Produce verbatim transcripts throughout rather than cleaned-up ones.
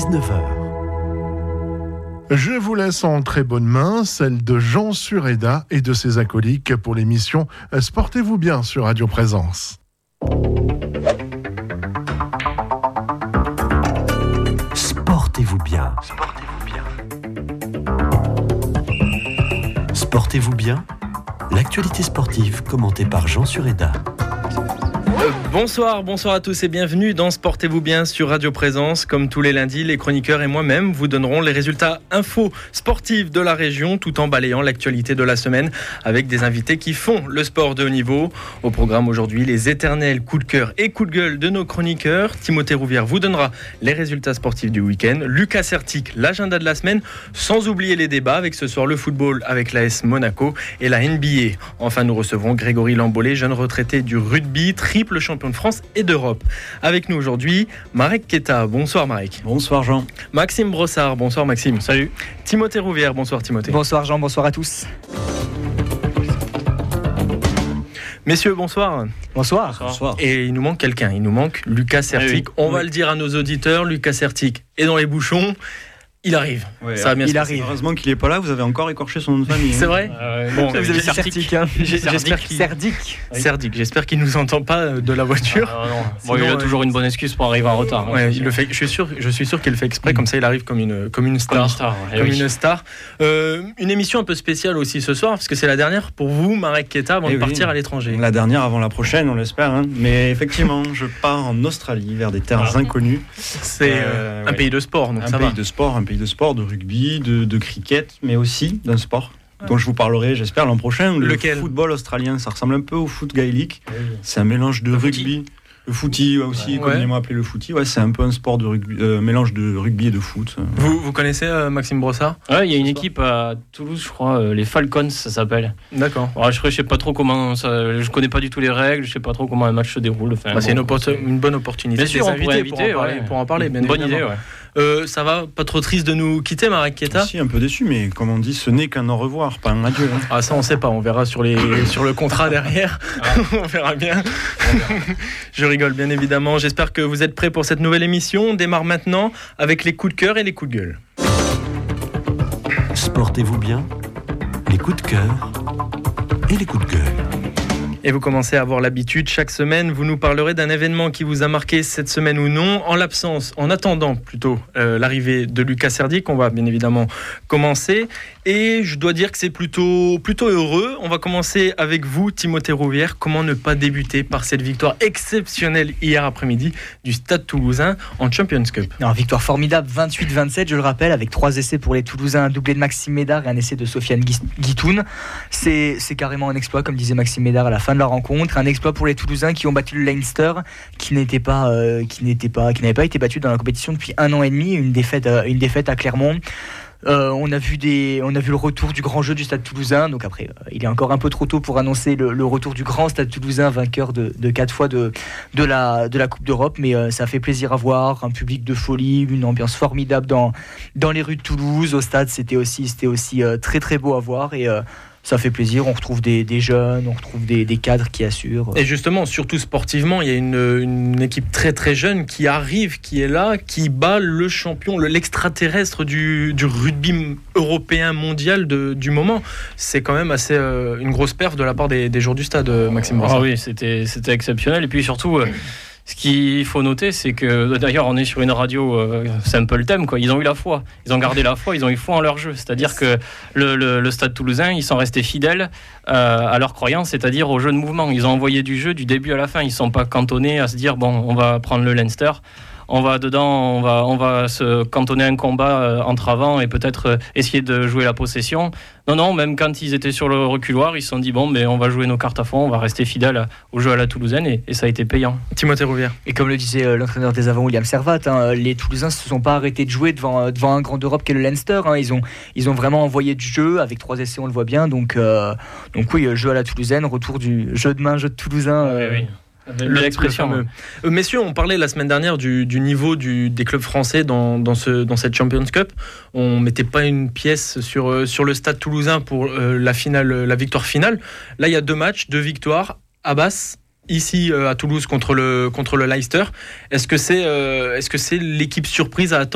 dix-neuf heures. Je vous laisse en très bonne main, celle de Jean Sureda et de ses acolytes pour l'émission Sportez-vous bien sur Radio Présence. Sportez-vous bien. Sportez-vous bien. Sportez-vous bien. L'actualité sportive commentée par Jean Sureda. Euh, bonsoir, bonsoir à tous et bienvenue dans Sportez-vous bien sur Radio Présence. Comme tous les lundis, les chroniqueurs et moi-même vous donnerons les résultats infos sportifs de la région tout en balayant l'actualité de la semaine avec des invités qui font le sport de haut niveau. Au programme aujourd'hui, les éternels coups de cœur et coups de gueule de nos chroniqueurs. Timothée Rouvière vous donnera les résultats sportifs du week-end. Lucas Sertic, l'agenda de la semaine, sans oublier les débats avec ce soir le football avec l'A S Monaco et la N B A. Enfin, nous recevrons Grégory Lambollet, jeune retraité du rugby, triple champion de France et d'Europe. Avec nous aujourd'hui, Marek Keta. Bonsoir Marek. Bonsoir Jean. Maxime Brossard. Bonsoir Maxime. Salut. Timothée Rouvière. Bonsoir Timothée. Bonsoir Jean, bonsoir à tous. Messieurs, bonsoir. Bonsoir. Bonsoir. Et il nous manque quelqu'un. Il nous manque Lucas Sertic. Oui, oui. On oui. va le dire à nos auditeurs. Lucas Sertic est dans les bouchons. Il arrive. Ouais, Ça va bien il se passer. arrive. Heureusement qu'il n'est pas là, vous avez encore écorché son nom de famille. C'est vrai euh, Bon, Vous avez Sertic. Sertic, hein. J'espère qu'il... Serdic. Oui. Sertic. J'espère qu'il nous entend pas de la voiture. Ah, non. Sinon, Bon, il a euh, toujours une bonne excuse pour arriver en retard. Ouais, hein, il le fait. Je suis sûr. Je suis sûr qu'il le fait exprès. Comme ça, il arrive comme une comme une star. Comme une star. ouais. Comme Eh oui. une star. Euh, une émission un peu spéciale aussi ce soir, parce que c'est la dernière pour vous, Marek Keta, avant Eh de oui. partir à l'étranger. La dernière avant la prochaine, on l'espère. Hein. Mais effectivement, je pars en Australie, vers des terres Ah. inconnues. C'est Euh, euh, un ouais. pays de sport, donc un ça pays va. de sport, un pays de sport, de rugby, de, de cricket, mais aussi d'un sport dont je vous parlerai, j'espère, l'an prochain. Le Lequel ? football australien, ça ressemble un peu au foot gaélique. C'est un mélange de Le rugby. Le footy ouais, aussi, Ouais. communément appelé le footy. Ouais, c'est un peu un sport de rugby, euh, mélange de rugby et de foot. Vous, vous connaissez euh, Maxime Brossard ? Ouais, il y a une équipe à Toulouse, je crois, euh, les Falcons, ça s'appelle. D'accord. Ouais, je, je sais pas trop comment ça, je connais pas du tout les règles, je sais pas trop comment un match se déroule. Enfin, Bah, c'est une, bon, opportun- une bonne opportunité. Bien sûr, de les on pourrait inviter pour en inviter, parler, ouais. pour en parler, bien Une bonne évidemment. idée, ouais. Euh, ça va, pas trop triste de nous quitter, Marek Keta ? Si, un peu déçu, mais comme on dit, ce n'est qu'un au revoir, pas un adieu. Hein. Ah, ça on sait pas, on verra sur, les, sur le contrat derrière. On verra bien. Je rigole bien évidemment. J'espère que vous êtes prêts pour cette nouvelle émission. On démarre maintenant avec les coups de cœur et les coups de gueule. Sportez-vous bien. Les coups de cœur et les coups de gueule. Et vous commencez à avoir l'habitude, chaque semaine, vous nous parlerez d'un événement qui vous a marqué cette semaine ou non. En l'absence, en attendant plutôt euh, l'arrivée de Lucas Serdic, on va bien évidemment commencer. Et je dois dire que c'est plutôt, plutôt heureux. On va commencer avec vous, Timothée Rouvière. Comment ne pas débuter par cette victoire exceptionnelle hier après-midi du Stade Toulousain en Champions Cup ? Alors, victoire formidable, vingt-huit vingt-sept, je le rappelle, avec trois essais pour les Toulousains, un doublé de Maxime Médard et un essai de Sofiane Gui- Guitoun. C'est, c'est carrément un exploit, comme disait Maxime Médard à la fin de la rencontre. Un exploit pour les Toulousains qui ont battu le Leinster, qui n'était pas, euh, qui n'était pas, qui n'avait pas été battu dans la compétition depuis un an et demi. Une défaite, euh, une défaite à Clermont. Euh, on a vu des, on a vu le retour du grand jeu du Stade Toulousain. Donc après, euh, il est encore un peu trop tôt pour annoncer le, le retour du grand Stade Toulousain, vainqueur de, de quatre fois de, de la, de la Coupe d'Europe. Mais euh, ça fait plaisir à voir, un public de folie, une ambiance formidable dans, dans les rues de Toulouse. Au stade, c'était aussi, c'était aussi euh, très très beau à voir et euh, ça fait plaisir. On retrouve des, des jeunes, on retrouve des, des cadres qui assurent. Et justement, surtout sportivement, il y a une, une équipe très très jeune qui arrive, qui est là, qui bat le champion, le, l'extraterrestre du, du rugby européen mondial de, du moment. C'est quand même assez euh, une grosse perf de la part des, des joueurs du stade, Maxime Brossard. Ah oui, c'était, c'était exceptionnel. Et puis surtout, euh, ce qu'il faut noter, c'est que d'ailleurs, on est sur une radio, euh, c'est un peu le thème, quoi. Ils ont eu la foi, ils ont gardé la foi, ils ont eu foi en leur jeu. C'est-à-dire que le, le, le Stade Toulousain, ils sont restés fidèles euh, à leur croyance, c'est-à-dire au jeu de mouvement. Ils ont envoyé du jeu du début à la fin. Ils ne sont pas cantonnés à se dire bon, on va prendre le Leinster. On va dedans, on va, on va se cantonner un combat euh, entre avant et peut-être euh, essayer de jouer la possession. Non, non, même quand ils étaient sur le reculoir, ils se sont dit bon, mais on va jouer nos cartes à fond, on va rester fidèles au jeu à la toulousaine et, et ça a été payant. Timothée Rouvière. Et comme le disait euh, l'entraîneur des Avants, William Servat, hein, les Toulousains ne se sont pas arrêtés de jouer devant, euh, devant un grand d'Europe qu'est le Leinster. Hein, ils, ont, ils ont vraiment envoyé du jeu, avec trois essais, on le voit bien. Donc, euh, donc oui, jeu à la toulousaine, retour du jeu de main, jeu de Toulousain. Euh, oui, oui. Belle expression. fameux. Euh, messieurs, on parlait la semaine dernière du, du niveau du, des clubs français dans, dans, ce, dans cette Champions Cup. On mettait pas une pièce sur, euh, sur le Stade Toulousain pour euh, la, finale, la victoire finale. Là, il y a deux matchs, deux victoires. Abbas, ici euh, à Toulouse contre le, contre le Leicester. Est-ce que c'est, euh, est-ce que c'est l'équipe surprise à attendre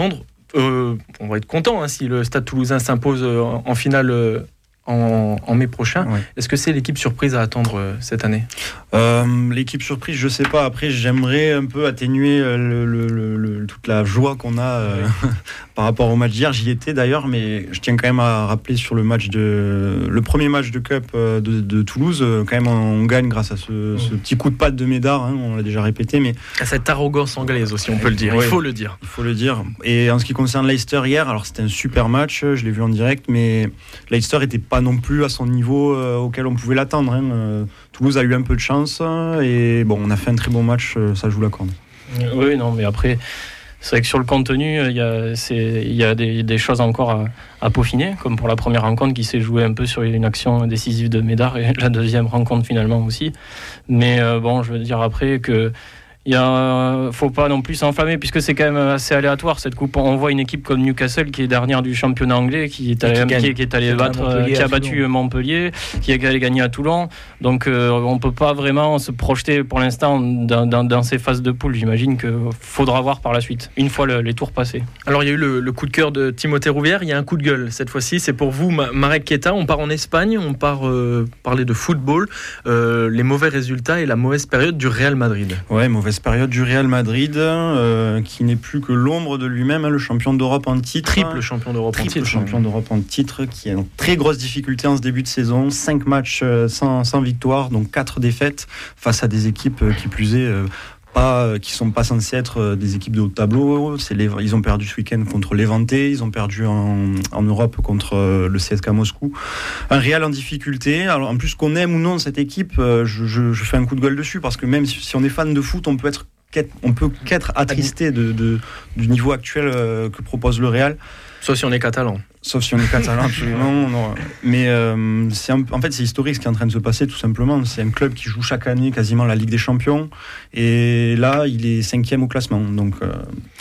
euh, on va être content hein, si le Stade Toulousain s'impose en, en finale euh, en, en mai prochain. Ouais. Est-ce que c'est l'équipe surprise à attendre euh, cette année ? euh, L'équipe surprise, je sais pas. Après, j'aimerais un peu atténuer le, le, le, le, toute la joie qu'on a euh, oui. par rapport au match d'hier. J'y étais d'ailleurs, mais je tiens quand même à rappeler sur le match de le premier match de Cup de, de Toulouse. Quand même, on gagne grâce à ce, oui. ce petit coup de patte de Médard. Hein, on l'a déjà répété, mais à cette arrogance anglaise aussi, on peut le dire. Oui, il faut le dire. Il faut le dire. Et en ce qui concerne Leicester hier, alors c'était un super match. Je l'ai vu en direct, mais Leicester était pas non plus à son niveau euh, auquel on pouvait l'attendre. Hein. Euh, Toulouse a eu un peu de chance et bon, on a fait un très bon match, euh, ça joue la corde. Oui, non, mais après, c'est vrai que sur le contenu, il y a, c'est, il y a des, des choses encore à, à peaufiner, comme pour la première rencontre qui s'est jouée un peu sur une action décisive de Médard et la deuxième rencontre finalement aussi. Mais euh, bon, je veux dire après que il ne faut pas non plus s'enflammer puisque c'est quand même assez aléatoire cette coupe. On voit une équipe comme Newcastle qui est dernière du championnat anglais, qui est allé, qui, qui, qui est allé battre, qui a battu Montpellier, qui est allé gagner à Toulon. Donc euh, on ne peut pas vraiment se projeter pour l'instant dans, dans, dans ces phases de poule. J'imagine qu'il faudra voir par la suite, une fois le, les tours passés. Alors il y a eu le, le coup de cœur de Timothée Rouvière, il y a un coup de gueule cette fois-ci, c'est pour vous Marek Keita. On part en Espagne, on part euh, parler de football, euh, les mauvais résultats et la mauvaise période du Real Madrid. Ouais, mauvaise période du Real Madrid, euh, qui n'est plus que l'ombre de lui-même, hein, le champion d'Europe en titre. Triple champion d'Europe Triple en titre. champion d'Europe en titre, qui a une très grosse difficulté en ce début de saison. cinq matchs euh, sans, sans victoire, donc quatre défaites face à des équipes euh, qui plus est... Euh, Pas, qui ne sont pas censés être des équipes de haut tableau. C'est les, ils ont perdu ce week-end contre Levante, ils ont perdu en, en Europe contre le C S K A Moscou. Un Real en difficulté. Alors, en plus, qu'on aime ou non cette équipe, je, je, je fais un coup de gueule dessus, parce que même si, si on est fan de foot, on peut être, on peut qu'être attristé de, de, du niveau actuel que propose le Real. Sauf si on est catalan. Sauf si on est catalan, absolument. Non. Mais euh, c'est un, en fait, c'est historique ce qui est en train de se passer, tout simplement. C'est un club qui joue chaque année quasiment la Ligue des Champions. Et là, il est cinquième au classement. Donc, euh...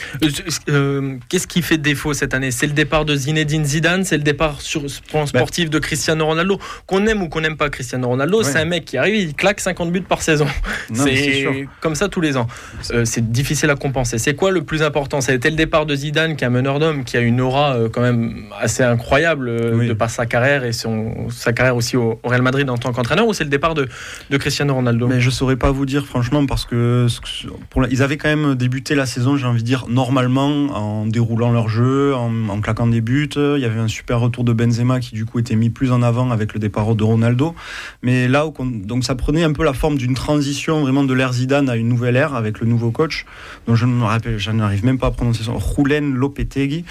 Euh, qu'est-ce qui fait défaut cette année ? C'est le départ de Zinedine Zidane, c'est le départ sur plan sportif ben, de Cristiano Ronaldo. Qu'on aime ou qu'on n'aime pas Cristiano Ronaldo, ouais. C'est un mec qui arrive, il claque cinquante buts par saison. Non, c'est, c'est sûr. Comme ça tous les ans. Euh, c'est difficile à compenser. C'est quoi le plus important ? Ça a été le départ de Zidane, qui est un meneur d'homme, qui a une aura euh, quand même assez incroyable euh, oui. de par sa carrière et son, sa carrière aussi au, au Real Madrid en tant qu'entraîneur, ou c'est le départ de, de Cristiano Ronaldo ? Mais je ne saurais pas vous dire franchement, parce que pour la, ils avaient quand même débuté la saison, j'ai envie de dire, normalement, en déroulant leur jeu, en, en claquant des buts. Il y avait un super retour de Benzema qui du coup était mis plus en avant avec le départ de Ronaldo. Mais là, donc ça prenait un peu la forme d'une transition vraiment de l'ère Zidane à une nouvelle ère avec le nouveau coach, dont je ne me rappelle, je n'arrive même pas à prononcer son, Julen Lopetegui.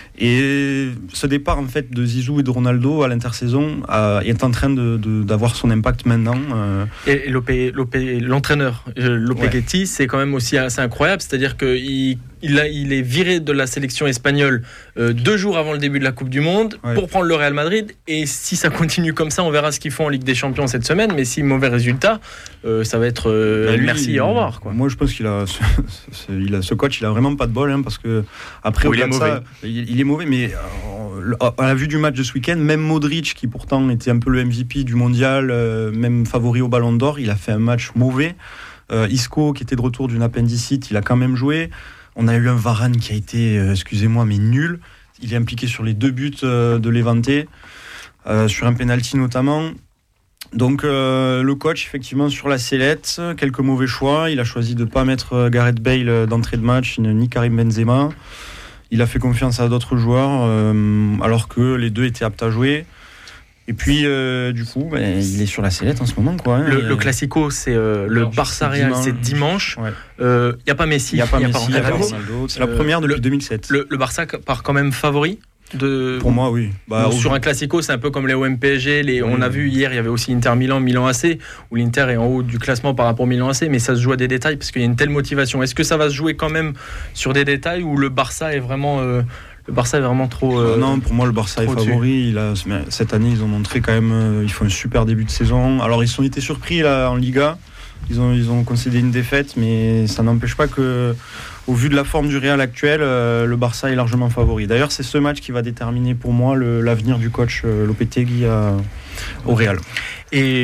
Et ce départ en fait de Zizou et de Ronaldo à l'intersaison euh, est en train de, de, d'avoir son impact maintenant. Euh... Et Lopé, Lopé, l'entraîneur Lopetegui, ouais. C'est quand même aussi assez incroyable, c'est-à-dire qu'il il, a, il est viré de la sélection espagnole euh, deux jours avant le début de la Coupe du Monde, ouais. Pour prendre le Real Madrid. Et si ça continue comme ça, on verra ce qu'ils font en Ligue des Champions cette semaine. Mais si mauvais résultat, euh, ça va être euh, bah lui, merci et au revoir. Quoi. Moi, je pense qu'il a ce, ce, il a, ce coach, il a vraiment pas de bol, hein, parce que après, oh, il est mauvais. Ça, il, il est mauvais, mais euh, à la vue du match de ce week-end, même Modric, qui pourtant était un peu le M V P du mondial, euh, même favori au Ballon d'Or, il a fait un match mauvais. Euh, Isco, qui était de retour d'une appendicite, il a quand même joué. On a eu un Varane qui a été, euh, excusez-moi, mais nul. Il est impliqué sur les deux buts euh, de Levante, euh, sur un penalty notamment. Donc euh, le coach, effectivement, sur la sellette, quelques mauvais choix. Il a choisi de ne pas mettre Gareth Bale d'entrée de match, ni Karim Benzema. Il a fait confiance à d'autres joueurs, euh, alors que les deux étaient aptes à jouer. Et puis, euh, du coup, ben, il est sur la sellette en ce moment, quoi. Hein. Le, le Classico, c'est euh, le Barça Real, c'est dimanche. Il n'y ouais. euh, a pas Messi, il n'y a pas y a Messi, pas Ronaldo. Ronaldo. C'est la première depuis le, deux mille sept. Le, le Barça part quand même favori de... Pour moi, oui. Bah, sur au... un Classico, c'est un peu comme les O M P S G. Les... Oui. On a vu hier, il y avait aussi Inter Milan, Milan A C, où l'Inter est en haut du classement par rapport au Milan A C, mais ça se joue à des détails parce qu'il y a une telle motivation. Est-ce que ça va se jouer quand même sur des détails où le Barça est vraiment... Euh... Le Barça est vraiment trop... Euh, non, pour moi, le Barça est favori. Il a, cette année, ils ont montré quand même... Euh, ils font un super début de saison. Alors, ils ont été surpris là, en Liga. Ils ont, ils ont concédé une défaite, mais ça n'empêche pas que, au vu de la forme du Real actuel, euh, le Barça est largement favori. D'ailleurs, c'est ce match qui va déterminer pour moi le, l'avenir du coach euh, Lopetegui à, au Real. Et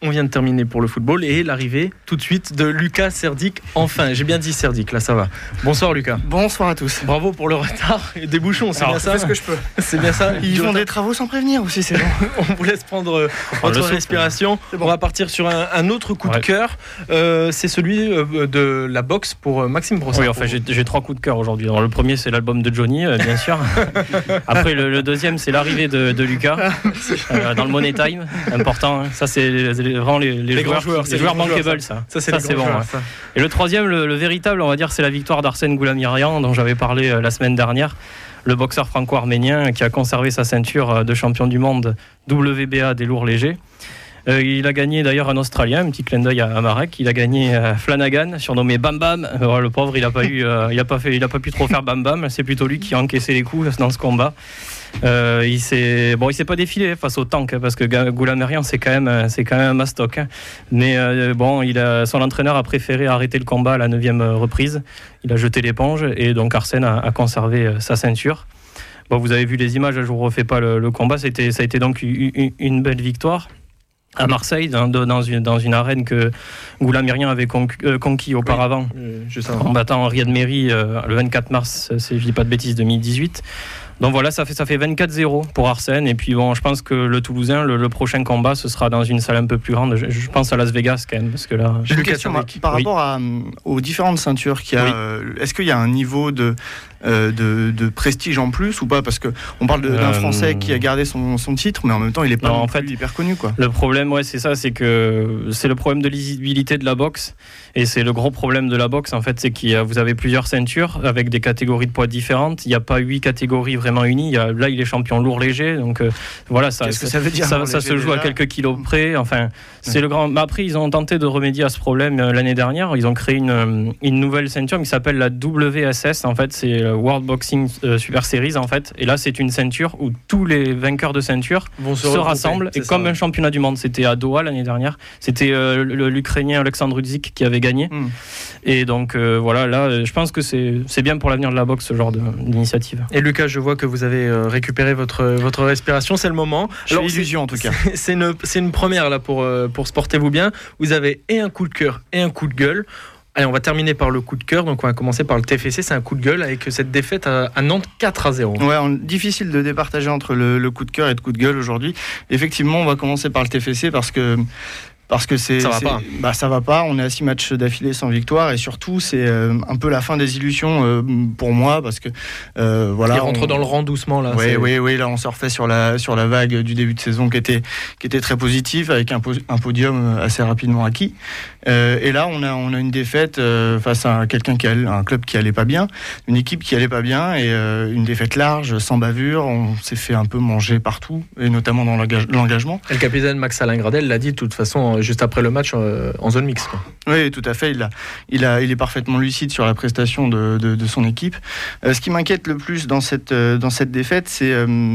on vient de terminer pour le football et l'arrivée tout de suite de Lucas Serdic. Enfin, j'ai bien dit Serdic, là ça va. Bonsoir Lucas. Bonsoir à tous. Bravo pour le retard et des bouchons, c'est Alors, bien ça. Je fais ce que je peux. C'est bien ça. Ils font des travaux sans prévenir aussi, c'est bon. On vous laisse prendre euh, votre respiration. Bon. On va partir sur un, un autre coup ouais. de cœur. Euh, c'est celui euh, de la boxe pour euh, Maxime Brossard. Oui, enfin j'ai, j'ai trois coups de cœur aujourd'hui. Alors, le premier c'est l'album de Johnny, euh, bien sûr. Après le, le deuxième c'est l'arrivée de, de Lucas euh, dans le Money Time, important. Hein. Ça c'est les, vraiment les, les, les joueurs, joueurs, c'est les joueurs bankable, ça. Ça, ça c'est, ça, c'est bon. Joueurs, ouais. ça. Et le troisième, le, le véritable, on va dire, c'est la victoire d'Arsène Goulamirian dont j'avais parlé euh, la semaine dernière. Le boxeur franco-arménien qui a conservé sa ceinture de champion du monde W B A des lourds légers. Euh, il a gagné d'ailleurs un Australien, un petit clin d'œil à, à Marek. Il a gagné euh, Flanagan, surnommé Bam Bam. Euh, le pauvre, il n'a pas eu, euh, il a pas fait, il a pas pu trop faire Bam Bam. C'est plutôt lui qui a encaissé les coups dans ce combat. Euh, il s'est, bon, il s'est pas défilé face au tank parce que Goulamirian c'est quand même, c'est quand même un mastoc. Hein. Mais euh, bon, il a, son entraîneur a préféré arrêter le combat à la neuvième reprise. Il a jeté l'éponge et donc Arsène a, a conservé sa ceinture. Bon, vous avez vu les images, je vous refais pas le, le combat. C'était, ça a été donc une, une belle victoire. À Marseille, dans, dans, une, dans une arène que Goulamirian avait conquis, euh, conquis auparavant, oui, en battant Riyad Mehri euh, le vingt-quatre mars, si je dis pas de bêtises, deux mille dix-huit. Donc voilà, ça fait, ça fait vingt-quatre zéro pour Arsène. Et puis bon, je pense que le Toulousain, le, le prochain combat, ce sera dans une salle un peu plus grande. Je, je pense à Las Vegas quand même, parce que là. J'ai une question par, par oui. rapport à, aux différentes ceintures qu'il y a. Oui. Euh, est-ce qu'il y a un niveau de euh, de, de prestige en plus ou pas? Parce que on parle de, d'un euh, Français qui a gardé son, son titre, mais en même temps, il est pas non, en fait, hyper connu, quoi. Le problème, ouais, c'est ça, c'est que c'est le problème de lisibilité de la boxe. Et c'est le gros problème de la boxe, en fait, c'est que vous avez plusieurs ceintures avec des catégories de poids différentes. Il n'y a pas huit catégories vraiment unies. Il y a, là, il est champion lourd léger, donc euh, voilà, ça, Qu'est-ce que ça veut dire, ça, ça se joue déjà à quelques kilos près. Enfin, c'est ouais. le grand. Mais après, ils ont tenté de remédier à ce problème euh, l'année dernière. Ils ont créé une, une nouvelle ceinture qui s'appelle la W S S. En fait, c'est World Boxing euh, Super Series, en fait. Et là, c'est une ceinture où tous les vainqueurs de ceinture Vont se, se rassemblent. Et comme ça. Un championnat du monde, c'était à Doha l'année dernière. C'était euh, l'Ukrainien Alexandre Rudzik qui avait gagné. Mm. Et donc euh, voilà, là, je pense que c'est, c'est bien pour l'avenir de la boxe, ce genre de, d'initiative. Et Lucas, je vois que vous avez euh, récupéré votre, votre respiration, c'est le moment. J'ai l'illusion en tout cas. C'est, c'est, une, c'est une première là pour, euh, pour Sportez-vous bien. Vous avez et un coup de cœur et un coup de gueule. Allez, on va terminer par le coup de cœur, donc on va commencer par le T F C, c'est un coup de gueule avec cette défaite à, à Nantes quatre à zéro. Ouais, on, difficile de départager entre le, le coup de cœur et le coup de gueule aujourd'hui. Effectivement, on va commencer par le T F C parce que Parce que c'est, ça va c'est, pas. Bah, ça va pas. On est à six matchs d'affilée sans victoire et surtout c'est euh, un peu la fin des illusions euh, pour moi parce que euh, voilà. Il rentre on... dans le rang doucement là. Oui, oui, oui. Là, on surfait sur la sur la vague du début de saison qui était qui était très positive avec un, po- un podium assez rapidement acquis. Euh, et là, on a on a une défaite euh, face à quelqu'un qui allait, un club qui allait pas bien, une équipe qui allait pas bien et euh, une défaite large, sans bavure. On s'est fait un peu manger partout et notamment dans l'engagement. Et le capitaine Max Alain Gradel l'a dit de toute façon juste après le match euh, en zone mixte. Quoi. Oui, tout à fait. Il, a, il, a, il est parfaitement lucide sur la prestation de, de, de son équipe. Euh, ce qui m'inquiète le plus dans cette, euh, dans cette défaite, c'est, euh,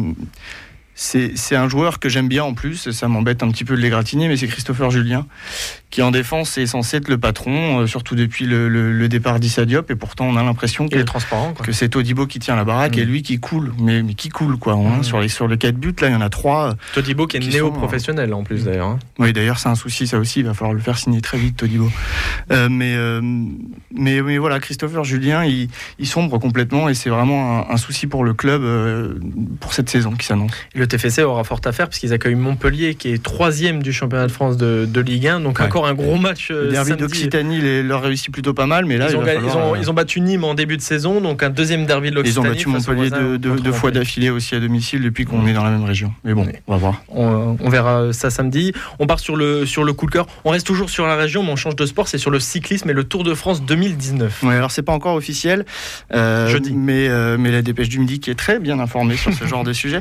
c'est, c'est un joueur que j'aime bien en plus. Ça m'embête un petit peu de l'égratigner, mais c'est Christopher Julien, qui en défense est censé être le patron, euh, surtout depuis le, le, le départ d'Issa Diop. Et pourtant, on a l'impression que, il est transparent, quoi. Que c'est Todibo qui tient la baraque mmh. et lui qui coule. Mais, mais qui coule, quoi. Hein, mmh. Sur les, sur les quatre buts, là, il y en a trois. Todibo qui est néo-professionnel, en plus, d'ailleurs. Hein. Oui, d'ailleurs, c'est un souci, ça aussi. Il va falloir le faire signer très vite, Todibo. Euh, mais, euh, mais, mais voilà, Christopher Julien, il, il sombre complètement et c'est vraiment un, un souci pour le club euh, pour cette saison qui s'annonce. Et le T F C aura fort à faire puisqu'ils accueillent Montpellier, qui est troisième du championnat de France de, de Ligue un. Donc, ouais. encore un gros match. Le derby samedi. d'Occitanie les, leur réussit plutôt pas mal, mais là ils ont, il va ils, falloir, ont, euh... ils ont battu Nîmes en début de saison, donc un deuxième derby de l'Occitanie. Ils ont battu Montpellier deux de, de fois d'affilée aussi à domicile depuis qu'on mmh. est dans la même région. Mais bon, ouais. on va voir. On, on verra ça samedi. On part sur le, sur le coup de cœur. On reste toujours sur la région, mais on change de sport. C'est sur le cyclisme et le Tour de France deux mille dix-neuf. Ouais, alors c'est pas encore officiel, euh, Jeudi. Mais, euh, mais la Dépêche du Midi, qui est très bien informée sur ce genre de sujet,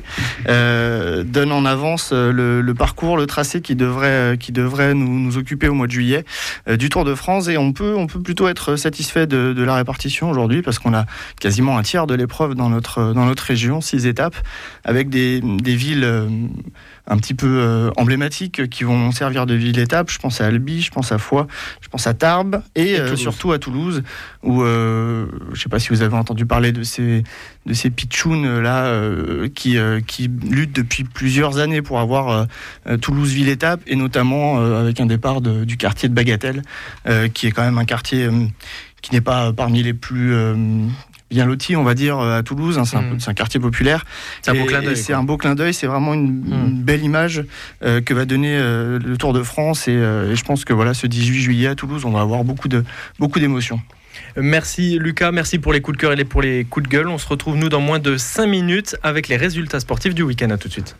euh, donne en avance le, le parcours, le tracé qui devrait, qui devrait nous, nous occuper au mois de juillet euh, du Tour de France. Et on peut, on peut plutôt être satisfait de, de la répartition aujourd'hui parce qu'on a quasiment un tiers de l'épreuve dans notre, dans notre région, six étapes, avec des, des villes... Euh, un petit peu euh, emblématiques qui vont servir de ville-étape. Je pense à Albi, je pense à Foix, je pense à Tarbes et, et euh, surtout à Toulouse, où euh, je ne sais pas si vous avez entendu parler de ces, de ces pitchouns là euh, qui, euh, qui luttent depuis plusieurs années pour avoir euh, Toulouse ville-étape, et notamment euh, avec un départ de, du quartier de Bagatelle, euh, qui est quand même un quartier euh, qui n'est pas parmi les plus euh, bien lotis, on va dire, à Toulouse. Hein, c'est, mmh. un, c'est un quartier populaire. C'est un beau clin d'œil. C'est un beau clin d'œil. C'est vraiment une, mmh. une belle image euh, que va donner euh, le Tour de France. Et, euh, et je pense que voilà, ce dix-huit juillet à Toulouse, on va avoir beaucoup de beaucoup d'émotions. Merci Lucas, merci pour les coups de cœur et pour les coups de gueule. On se retrouve nous dans moins de cinq minutes avec les résultats sportifs du week-end. À tout de suite.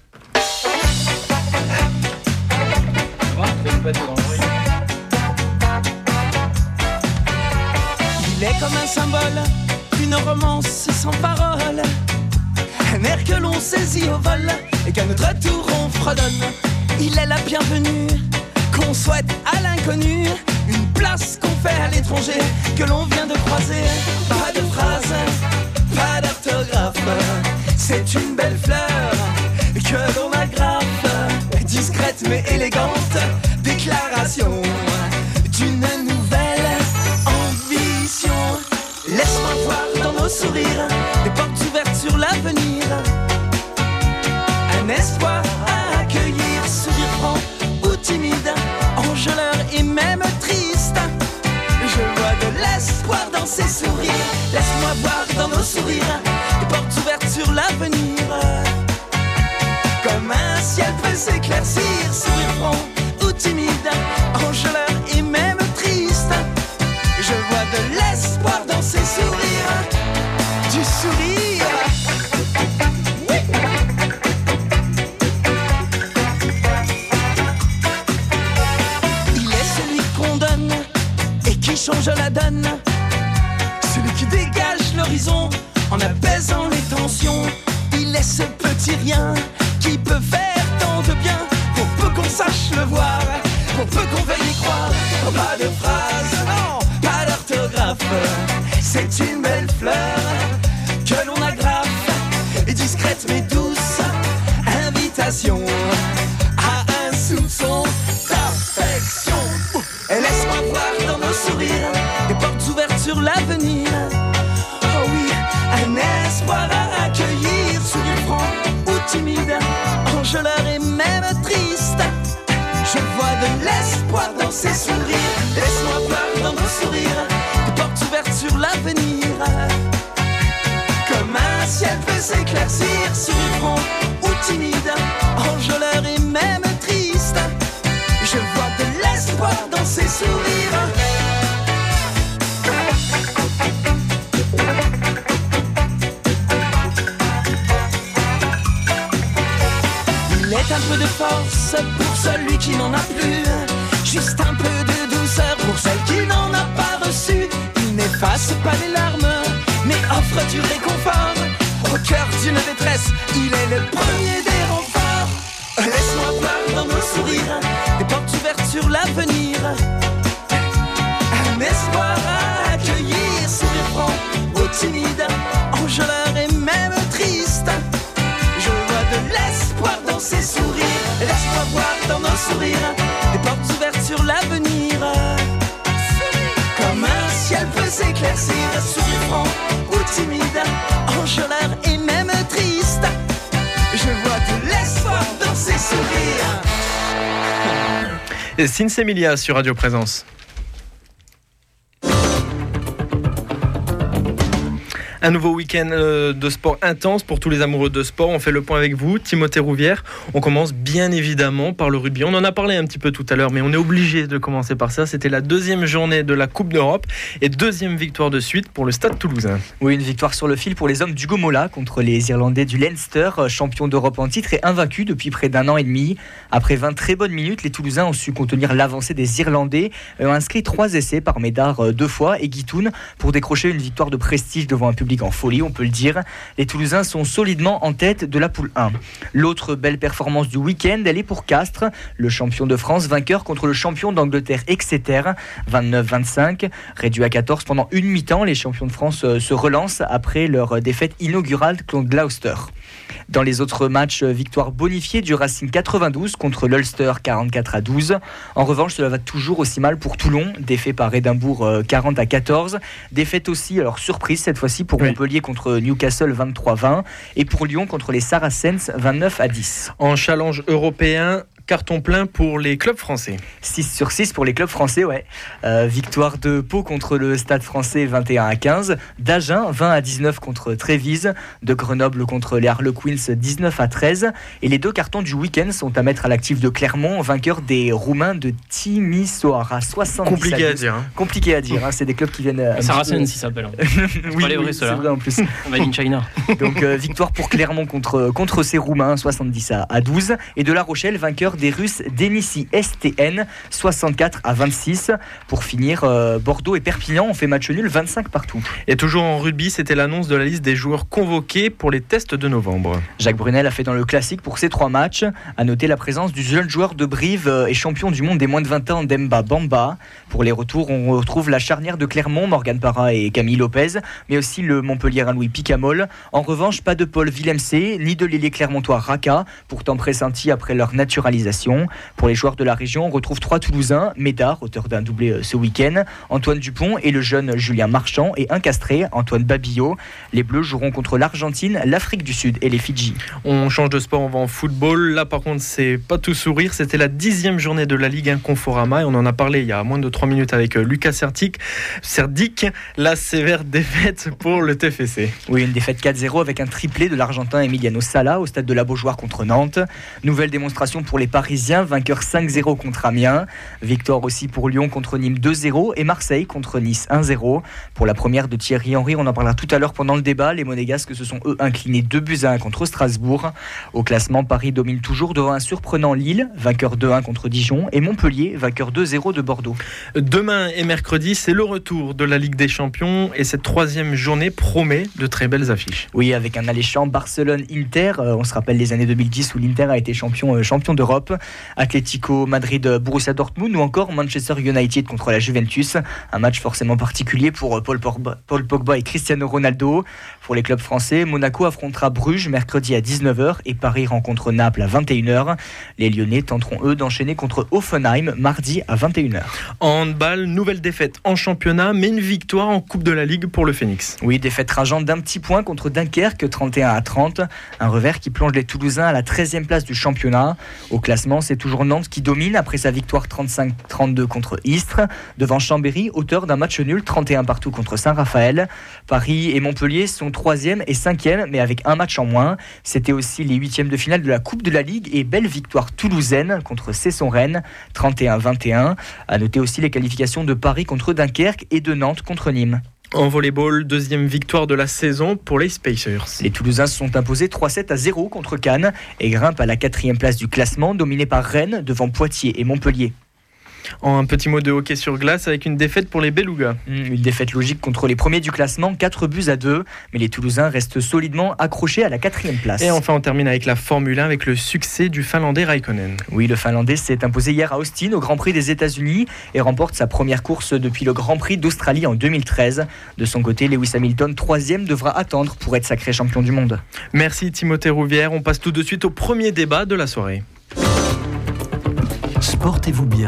Il est comme un symbole d'une romance sans parole, un air que l'on saisit au vol et qu'à notre tour on fredonne. Il est la bienvenue qu'on souhaite à l'inconnu, une place qu'on fait à l'étranger que l'on vient de croiser. Pas de phrase, pas d'orthographe, c'est une belle fleur que l'on agrafe, discrète mais élégante, déclaration d'une nouvelle ambition. Laisse-moi voir dans nos sourires des portes ouvertes sur l'avenir, un espoir à accueillir, sourire franc ou timide, enjôleur et même triste. Je vois de l'espoir dans ses sourires. Laisse-moi voir dans nos sourires des portes ouvertes sur l'avenir, comme un ciel peut s'éclaircir, sourire franc ou timide, enjôleur et même triste. Je vois de l'espoir dans ses sourires, du sourire. Oui. Il est celui qu'on donne et qui change la donne, celui qui dégage l'horizon en apaisant les tensions. Il est ce petit rien qui peut faire tant de bien, pour peu qu'on sache le voir, pour peu qu'on veuille y croire. Pas de phrase, non, pas d'orthographe, c'est une belle fleur que l'on agrafe, et discrète mais douce invitation à un soupçon d'affection. Et laisse-moi voir dans nos sourires des portes ouvertes sur l'avenir. Oh oui, un espoir à accueillir, sourire franc ou timide, enjôleur et même triste. Je vois de l'espoir dans ses sourires. Laisse-moi voir dans nos sourires des portes ouvertes sur l'avenir, comme un ciel peut s'éclaircir, sourire franc ou timide, enjôleur et même triste. Je vois de l'espoir dans ses sourires. Un peu de force pour celui qui n'en a plus, juste un peu de douceur pour celle qui n'en a pas reçu. Il n'efface pas les larmes, mais offre du réconfort au cœur d'une détresse. Il est le premier des renforts. Laisse-moi voir dans nos sourires des portes ouvertes sur l'avenir, un espoir à accueillir, sourire franc ou timide, enjôleur et même triste. Je vois de l'espoir dans ses sourires. Laisse-moi voir dans nos sourires des portes ouvertes sur l'avenir, comme un ciel peut s'éclaircir, sourire franc ou timide, enjôleur et même triste. Je vois de l'espoir dans ses sourires. Sinsemilia sur Radio Présence. Un nouveau week-end de sport intense pour tous les amoureux de sport. On fait le point avec vous, Timothée Rouvière. On commence bien évidemment par le rugby. On en a parlé un petit peu tout à l'heure, mais on est obligé de commencer par ça. C'était la deuxième journée de la Coupe d'Europe et deuxième victoire de suite pour le Stade Toulousain. Oui, une victoire sur le fil pour les hommes d'Hugo Mola contre les Irlandais du Leinster, champions d'Europe en titre et invaincus depuis près d'un an et demi. Après vingt très bonnes minutes, les Toulousains ont su contenir l'avancée des Irlandais, ont inscrit trois essais par Médard deux fois et Guitoun pour décrocher une victoire de prestige devant un public en folie, on peut le dire. Les Toulousains sont solidement en tête de la poule un. L'autre belle performance du week-end, elle est pour Castres, le champion de France, vainqueur contre le champion d'Angleterre Exeter, vingt-neuf vingt-cinq. Réduit à quatorze pendant une mi-temps, les champions de France se relancent après leur défaite inaugurale contre Gloucester. Dans les autres matchs, victoire bonifiée du Racing quatre-vingt-douze contre l'Ulster quarante-quatre à douze. En revanche, cela va toujours aussi mal pour Toulon, défait par Édimbourg quarante à quatorze. Défaite aussi, alors surprise cette fois-ci pour oui. Montpellier contre Newcastle vingt-trois à vingt et pour Lyon contre les Saracens vingt-neuf à dix. En challenge européen, carton plein pour les clubs français. six sur six pour les clubs français, ouais. Euh, victoire de Pau contre le Stade français vingt et un à quinze. D'Agen vingt à dix-neuf contre Trévise. De Grenoble contre les Harlequins dix-neuf à treize. Et les deux cartons du week-end sont à mettre à l'actif de Clermont, vainqueur des Roumains de Timisoara soixante-dix. Compliqué à, à dire. Hein. Compliqué à dire. Hein. C'est des clubs qui viennent. Saracens, il s'appelle. oui, pas les vrais, oui, c'est vrai en plus. Made in China. Donc euh, victoire pour Clermont contre, contre ces Roumains, soixante-dix à douze. Et de La Rochelle, vainqueur des Russes d'Enissi S T N, soixante-quatre à vingt-six. Pour finir, euh, Bordeaux et Perpignan ont fait match nul vingt-cinq partout. Et toujours en rugby, c'était l'annonce de la liste des joueurs convoqués pour les tests de novembre. Jacques Brunel a fait dans le classique pour ces trois matchs. À noter la présence du jeune joueur de Brive et champion du monde des moins de vingt ans, Demba Bamba. Pour les retours, on retrouve la charnière de Clermont, Morgan Parra et Camille Lopez, mais aussi le Montpelliérain Louis Picamol. En revanche, pas de Paul Villemc, ni de l'ailier clermontois Raka, pourtant pressenti après leur naturalisation. Pour les joueurs de la région, on retrouve trois Toulousains, Médard, auteur d'un doublé ce week-end, Antoine Dupont et le jeune Julien Marchand, et un castré, Antoine Babillot. Les Bleus joueront contre l'Argentine, l'Afrique du Sud et les Fidji. On change de sport, on va en football. Là par contre, c'est pas tout sourire. C'était la dixième journée de la Ligue un Conforama et on en a parlé il y a moins de trois minutes avec Lucas Serdic. Serdic, la sévère défaite pour le T F C. Oui, une défaite quatre zéro avec un triplé de l'Argentin Emiliano Sala au stade de la Beaujoire contre Nantes. Nouvelle démonstration pour les Parisiens, vainqueur cinq zéro contre Amiens. Victoire aussi pour Lyon contre Nîmes deux zéro et Marseille contre Nice un zéro. Pour la première de Thierry Henry, on en parlera tout à l'heure pendant le débat. Les Monégasques se sont eux inclinés deux buts à un contre Strasbourg. Au classement, Paris domine toujours devant un surprenant Lille, vainqueur deux un contre Dijon, et Montpellier, vainqueur deux zéro de Bordeaux. Demain et mercredi, c'est le retour de la Ligue des Champions et cette troisième journée promet de très belles affiches. Oui, avec un alléchant Barcelone-Inter. Euh, on se rappelle les années deux mille dix où l'Inter a été champion, euh, champion d'Europe. Atlético Madrid, Borussia Dortmund ou encore Manchester United contre la Juventus. Un match forcément particulier pour Paul Pogba, Paul Pogba et Cristiano Ronaldo. Pour les clubs français, Monaco affrontera Bruges mercredi à dix-neuf heures et Paris rencontre Naples à vingt et une heures. Les Lyonnais tenteront eux d'enchaîner contre Hoffenheim mardi à vingt et une heures. En handball, nouvelle défaite en championnat mais une victoire en Coupe de la Ligue pour le Phoenix. Oui, défaite rageante d'un petit point contre Dunkerque, trente et un à trente. Un revers qui plonge les Toulousains à la treizième place du championnat. Au classement, c'est toujours Nantes qui domine après sa victoire trente-cinq à trente-deux contre Istres, devant Chambéry, auteur d'un match nul trente et un partout contre Saint-Raphaël. Paris et Montpellier sont troisième et cinquième, mais avec un match en moins. C'était aussi les huitièmes de finale de la Coupe de la Ligue et belle victoire toulousaine contre Cesson-Rennes, trente et un à vingt et un. À noter aussi les qualifications de Paris contre Dunkerque et de Nantes contre Nîmes. En volleyball, deuxième victoire de la saison pour les Spacers. Les Toulousains se sont imposés trois sept à zéro contre Cannes et grimpent à la quatrième place du classement, dominé par Rennes devant Poitiers et Montpellier. En un petit mot de hockey sur glace avec une défaite pour les Belugas. Une défaite logique contre les premiers du classement, quatre buts à deux. Mais les Toulousains restent solidement accrochés à la quatrième place. Et enfin, on termine avec la Formule un avec le succès du Finlandais Raikkonen. Oui, le Finlandais s'est imposé hier à Austin au Grand Prix des États-Unis et remporte sa première course depuis le Grand Prix d'Australie en deux mille treize. De son côté, Lewis Hamilton, troisième, devra attendre pour être sacré champion du monde. Merci Timothée Rouvière. On passe tout de suite au premier débat de la soirée. Sportez-vous bien.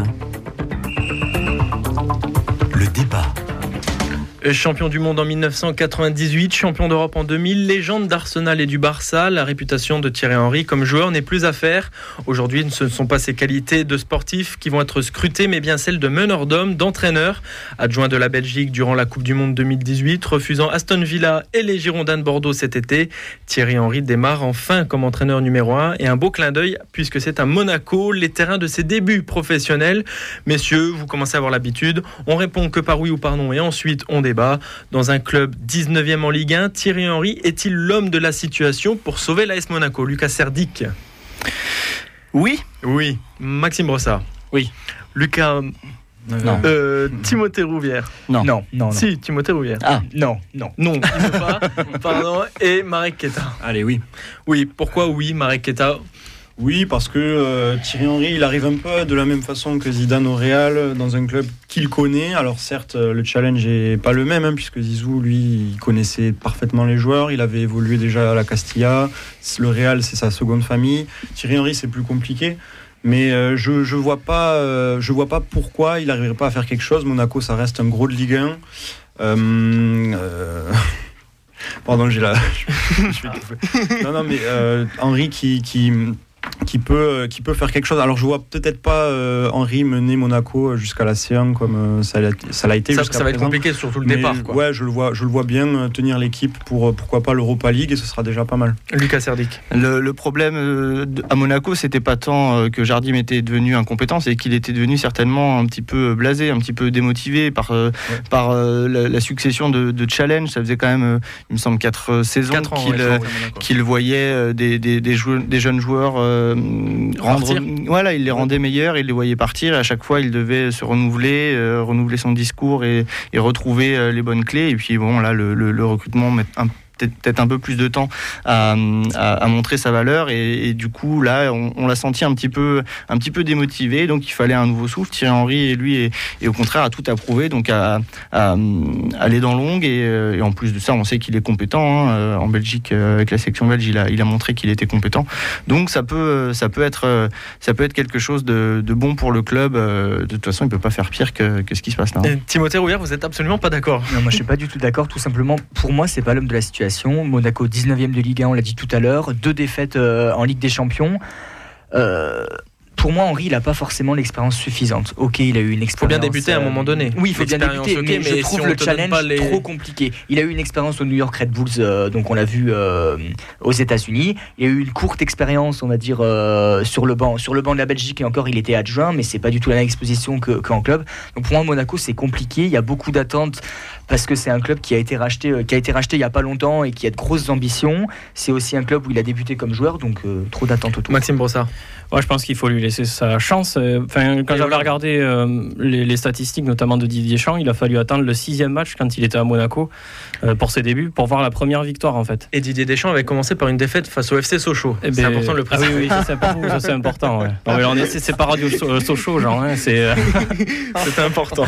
Le débat. Champion du monde en dix-neuf cent quatre-vingt-dix-huit, champion d'Europe en deux mille, légende d'Arsenal et du Barça, la réputation de Thierry Henry comme joueur n'est plus à faire. Aujourd'hui, ce ne sont pas ses qualités de sportif qui vont être scrutées, mais bien celles de meneur d'hommes, d'entraîneur. Adjoint de la Belgique durant la Coupe du Monde deux mille dix-huit, refusant Aston Villa et les Girondins de Bordeaux cet été, Thierry Henry démarre enfin comme entraîneur numéro un et un beau clin d'œil puisque c'est à Monaco, les terrains de ses débuts professionnels. Messieurs, vous commencez à avoir l'habitude, on répond que par oui ou par non et ensuite on débat. Dans un club dix-neuvième en Ligue un, Thierry Henry est-il l'homme de la situation pour sauver l'A S Monaco? Lucas Serdic. Oui. Oui. Maxime Brossard. Oui. Lucas. Non. Euh, Timothée Rouvière. Non. Non, non, non. Si, Timothée Rouvière. Ah, non, non. Non, il ne veut pas. Pardon. Et Marek Keita. Allez, oui. Oui, pourquoi oui, Marek Keita? Oui, parce que euh, Thierry Henry, il arrive un peu de la même façon que Zidane au Real, dans un club qu'il connaît. Alors certes, le challenge n'est pas le même, hein, puisque Zizou, lui, il connaissait parfaitement les joueurs. Il avait évolué déjà à la Castilla. Le Real, c'est sa seconde famille. Thierry Henry, c'est plus compliqué. Mais euh, je je vois pas, euh, je vois pas pourquoi il n'arriverait pas à faire quelque chose. Monaco, ça reste un gros de Ligue un. Euh, euh... Pardon, j'ai la. je suis étouffé. Non, non, mais euh, Henry qui qui qui peut qui peut faire quelque chose. Alors je vois peut-être pas euh, Henry mener Monaco jusqu'à la C un comme euh, ça l'a ça l'a été ça, jusqu'à ça va présent. être compliqué surtout le Mais, départ quoi. Ouais, je le vois je le vois bien tenir l'équipe pour pourquoi pas l'Europa League, et ce sera déjà pas mal. Lucas Serdic. Le, le problème euh, à Monaco, c'était pas tant euh, que Jardim était devenu incompétent, c'est qu'il était devenu certainement un petit peu blasé, un petit peu démotivé par euh, ouais. par euh, la, la succession de, de challenges. Ça faisait quand même, euh, il me semble, quatre saisons quatre ans, qu'il, ouais, euh, qu'il voyait euh, des, des, des, joueurs, des jeunes joueurs euh, rendre, voilà, il les rendait meilleurs, il les voyait partir, et à chaque fois il devait se renouveler, euh, renouveler son discours et, et retrouver euh, les bonnes clés. Et puis bon, là, le, le, le recrutement met un peut-être un peu plus de temps à, à, à montrer sa valeur, et, et du coup là on, on l'a senti un petit peu un petit peu démotivé, donc il fallait un nouveau souffle. Thierry Henry et lui et, et au contraire a tout approuvé, donc à, à, à aller dans l'ongle, et, et en plus de ça on sait qu'il est compétent, hein. En Belgique avec la section belge il a, il a montré qu'il était compétent, donc ça peut, ça peut être ça peut être quelque chose de, de bon pour le club. De toute façon il peut pas faire pire que, que ce qui se passe là. Et Timothée Rouvière, vous êtes absolument pas d'accord? Non, moi je suis pas du tout d'accord, tout simplement pour moi c'est pas l'homme de la situation. Monaco dix-neuvième de Ligue un, on l'a dit tout à l'heure, deux défaites euh, en Ligue des Champions. Euh, pour moi, Henry, il n'a pas forcément l'expérience suffisante. Ok, il a eu une expérience. Il faut bien débuter à un moment donné. Oui, il faut bien débuter, okay, mais, mais je trouve si le challenge les... trop compliqué. Il a eu une expérience au New York Red Bulls, euh, donc on l'a vu euh, aux États-Unis. Il a eu une courte expérience, on va dire, euh, sur le banc, sur le banc de la Belgique, et encore, il était adjoint, mais c'est pas du tout la même exposition que, qu'en club. Donc pour moi, Monaco, c'est compliqué. Il y a beaucoup d'attentes parce que c'est un club qui a été racheté, euh, qui a été racheté il y a pas longtemps et qui a de grosses ambitions. C'est aussi un club où il a débuté comme joueur, donc euh, trop d'attentes autour. Maxime Brossard. Ouais, je pense qu'il faut lui laisser sa chance. Enfin, quand et j'avais voilà. regardé euh, les, les statistiques, notamment de Didier Deschamps, il a fallu attendre le sixième match quand il était à Monaco euh, pour ses débuts, pour voir la première victoire en fait. Et Didier Deschamps avait commencé par une défaite face au F C Sochaux. Eh c'est ben, important de le préciser. Ah oui, oui, ça c'est important. Ça, c'est important. Ouais. Non, mais on est, c'est, c'est pas Radio Sochaux, genre. Hein, c'est. Euh... C'était important.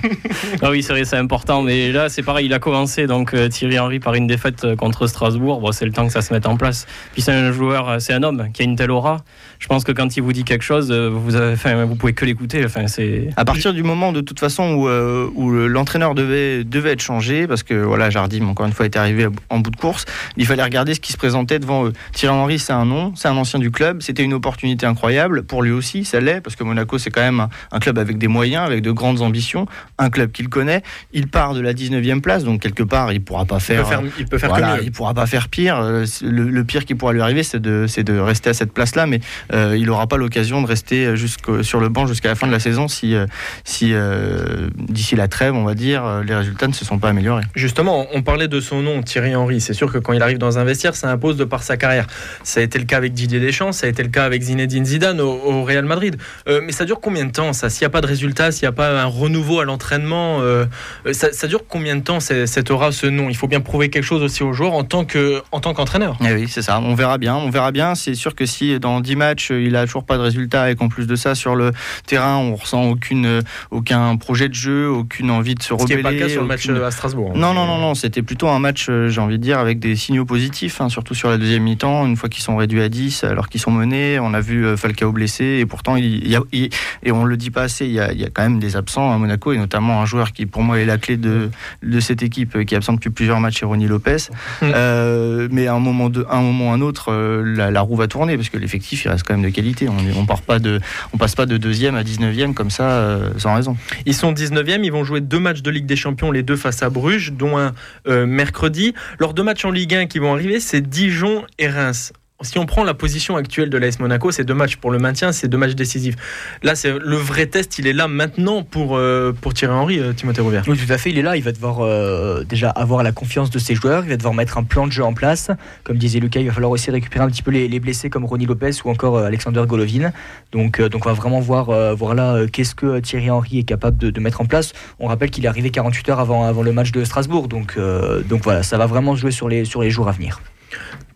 Ah oui, c'est vrai, c'est important. Mais là, c'est pareil. Il a commencé donc euh, Thierry Henry par une défaite contre Strasbourg. Bon, c'est le temps que ça se mette en place. Puis c'est un joueur, c'est un homme qui a une telle aura. Je pense que quand il vous dit quelque chose, vous avez, enfin, vous pouvez que l'écouter. Enfin, c'est. À partir du moment de toute façon où, euh, où l'entraîneur devait devait être changé, parce que voilà, Jardim encore une fois est arrivé en bout de course, il fallait regarder ce qui se présentait devant eux. Thierry Henry, c'est un nom, c'est un ancien du club, c'était une opportunité incroyable pour lui aussi, ça l'est, parce que Monaco c'est quand même un, un club avec des moyens, avec de grandes ambitions, un club qu'il connaît. Il part de la dix-neuvième place, donc quelque part il pourra pas faire. Il peut faire, il peut faire voilà, que mieux. Il pourra pas faire pire. Le, le pire qui pourra lui arriver, c'est de c'est de rester à cette place-là, mais euh, il n'aura pas l'occasion de rester sur le banc jusqu'à la fin de la saison si, si euh, d'ici la trêve, on va dire, les résultats ne se sont pas améliorés. Justement, on parlait de son nom, Thierry Henry. C'est sûr que quand il arrive dans un vestiaire, ça impose de par sa carrière. Ça a été le cas avec Didier Deschamps, ça a été le cas avec Zinedine Zidane au, au Real Madrid. Euh, mais ça dure combien de temps, ça? S'il n'y a pas de résultats, s'il n'y a pas un renouveau à l'entraînement, euh, ça, ça dure combien de temps, cette aura, ce nom? Il faut bien prouver quelque chose aussi aux joueurs en tant, que, en tant qu'entraîneur. Eh oui, c'est ça. On verra bien. On verra bien. C'est sûr que si dans dix matchs, il n'a toujours pas de résultats et qu'en plus de ça, sur le terrain, on ressent aucune, aucun projet de jeu, aucune envie de se rebeller. Ce qui n'est pas le cas sur aucune... le match à Strasbourg. Non, non, non, non. C'était plutôt un match, j'ai envie de dire, avec des signaux positifs, hein, surtout sur la deuxième mi-temps, une fois qu'ils sont réduits à dix, alors qu'ils sont menés. On a vu Falcao blessé, et pourtant, il y a, il, et on ne le dit pas assez, il y, a, il y a quand même des absents à Monaco, et notamment un joueur qui, pour moi, est la clé de, de cette équipe, qui est absent depuis plusieurs matchs, c'est Ronny Lopez. Mmh. Euh, mais à un moment, de, un moment ou un autre, la, la roue va tourner, parce que l'effectif, il reste quand même de qualité. On ne part pas de, on passe pas de deuxième à dix-neuvième comme ça, euh, sans raison. Ils sont dix-neuvième, ils vont jouer deux matchs de Ligue des Champions, les deux face à Bruges, dont un euh, mercredi. Leurs deux matchs en Ligue un qui vont arriver, c'est Dijon et Reims. Si on prend la position actuelle de l'A S Monaco, c'est deux matchs pour le maintien, c'est deux matchs décisifs. Là, c'est le vrai test, il est là maintenant pour, euh, pour Thierry Henry, euh, Timothée Rouvière. Oui, tout à fait, il est là, il va devoir euh, déjà avoir la confiance de ses joueurs, il va devoir mettre un plan de jeu en place. Comme disait Lucas, il va falloir aussi récupérer un petit peu les, les blessés comme Ronny Lopez ou encore euh, Alexander Golovin. Donc, euh, donc on va vraiment voir, euh, voir là euh, qu'est-ce que Thierry Henry est capable de, de mettre en place. On rappelle qu'il est arrivé quarante-huit heures avant, avant le match de Strasbourg, donc, euh, donc voilà, ça va vraiment se jouer sur les, sur les jours à venir.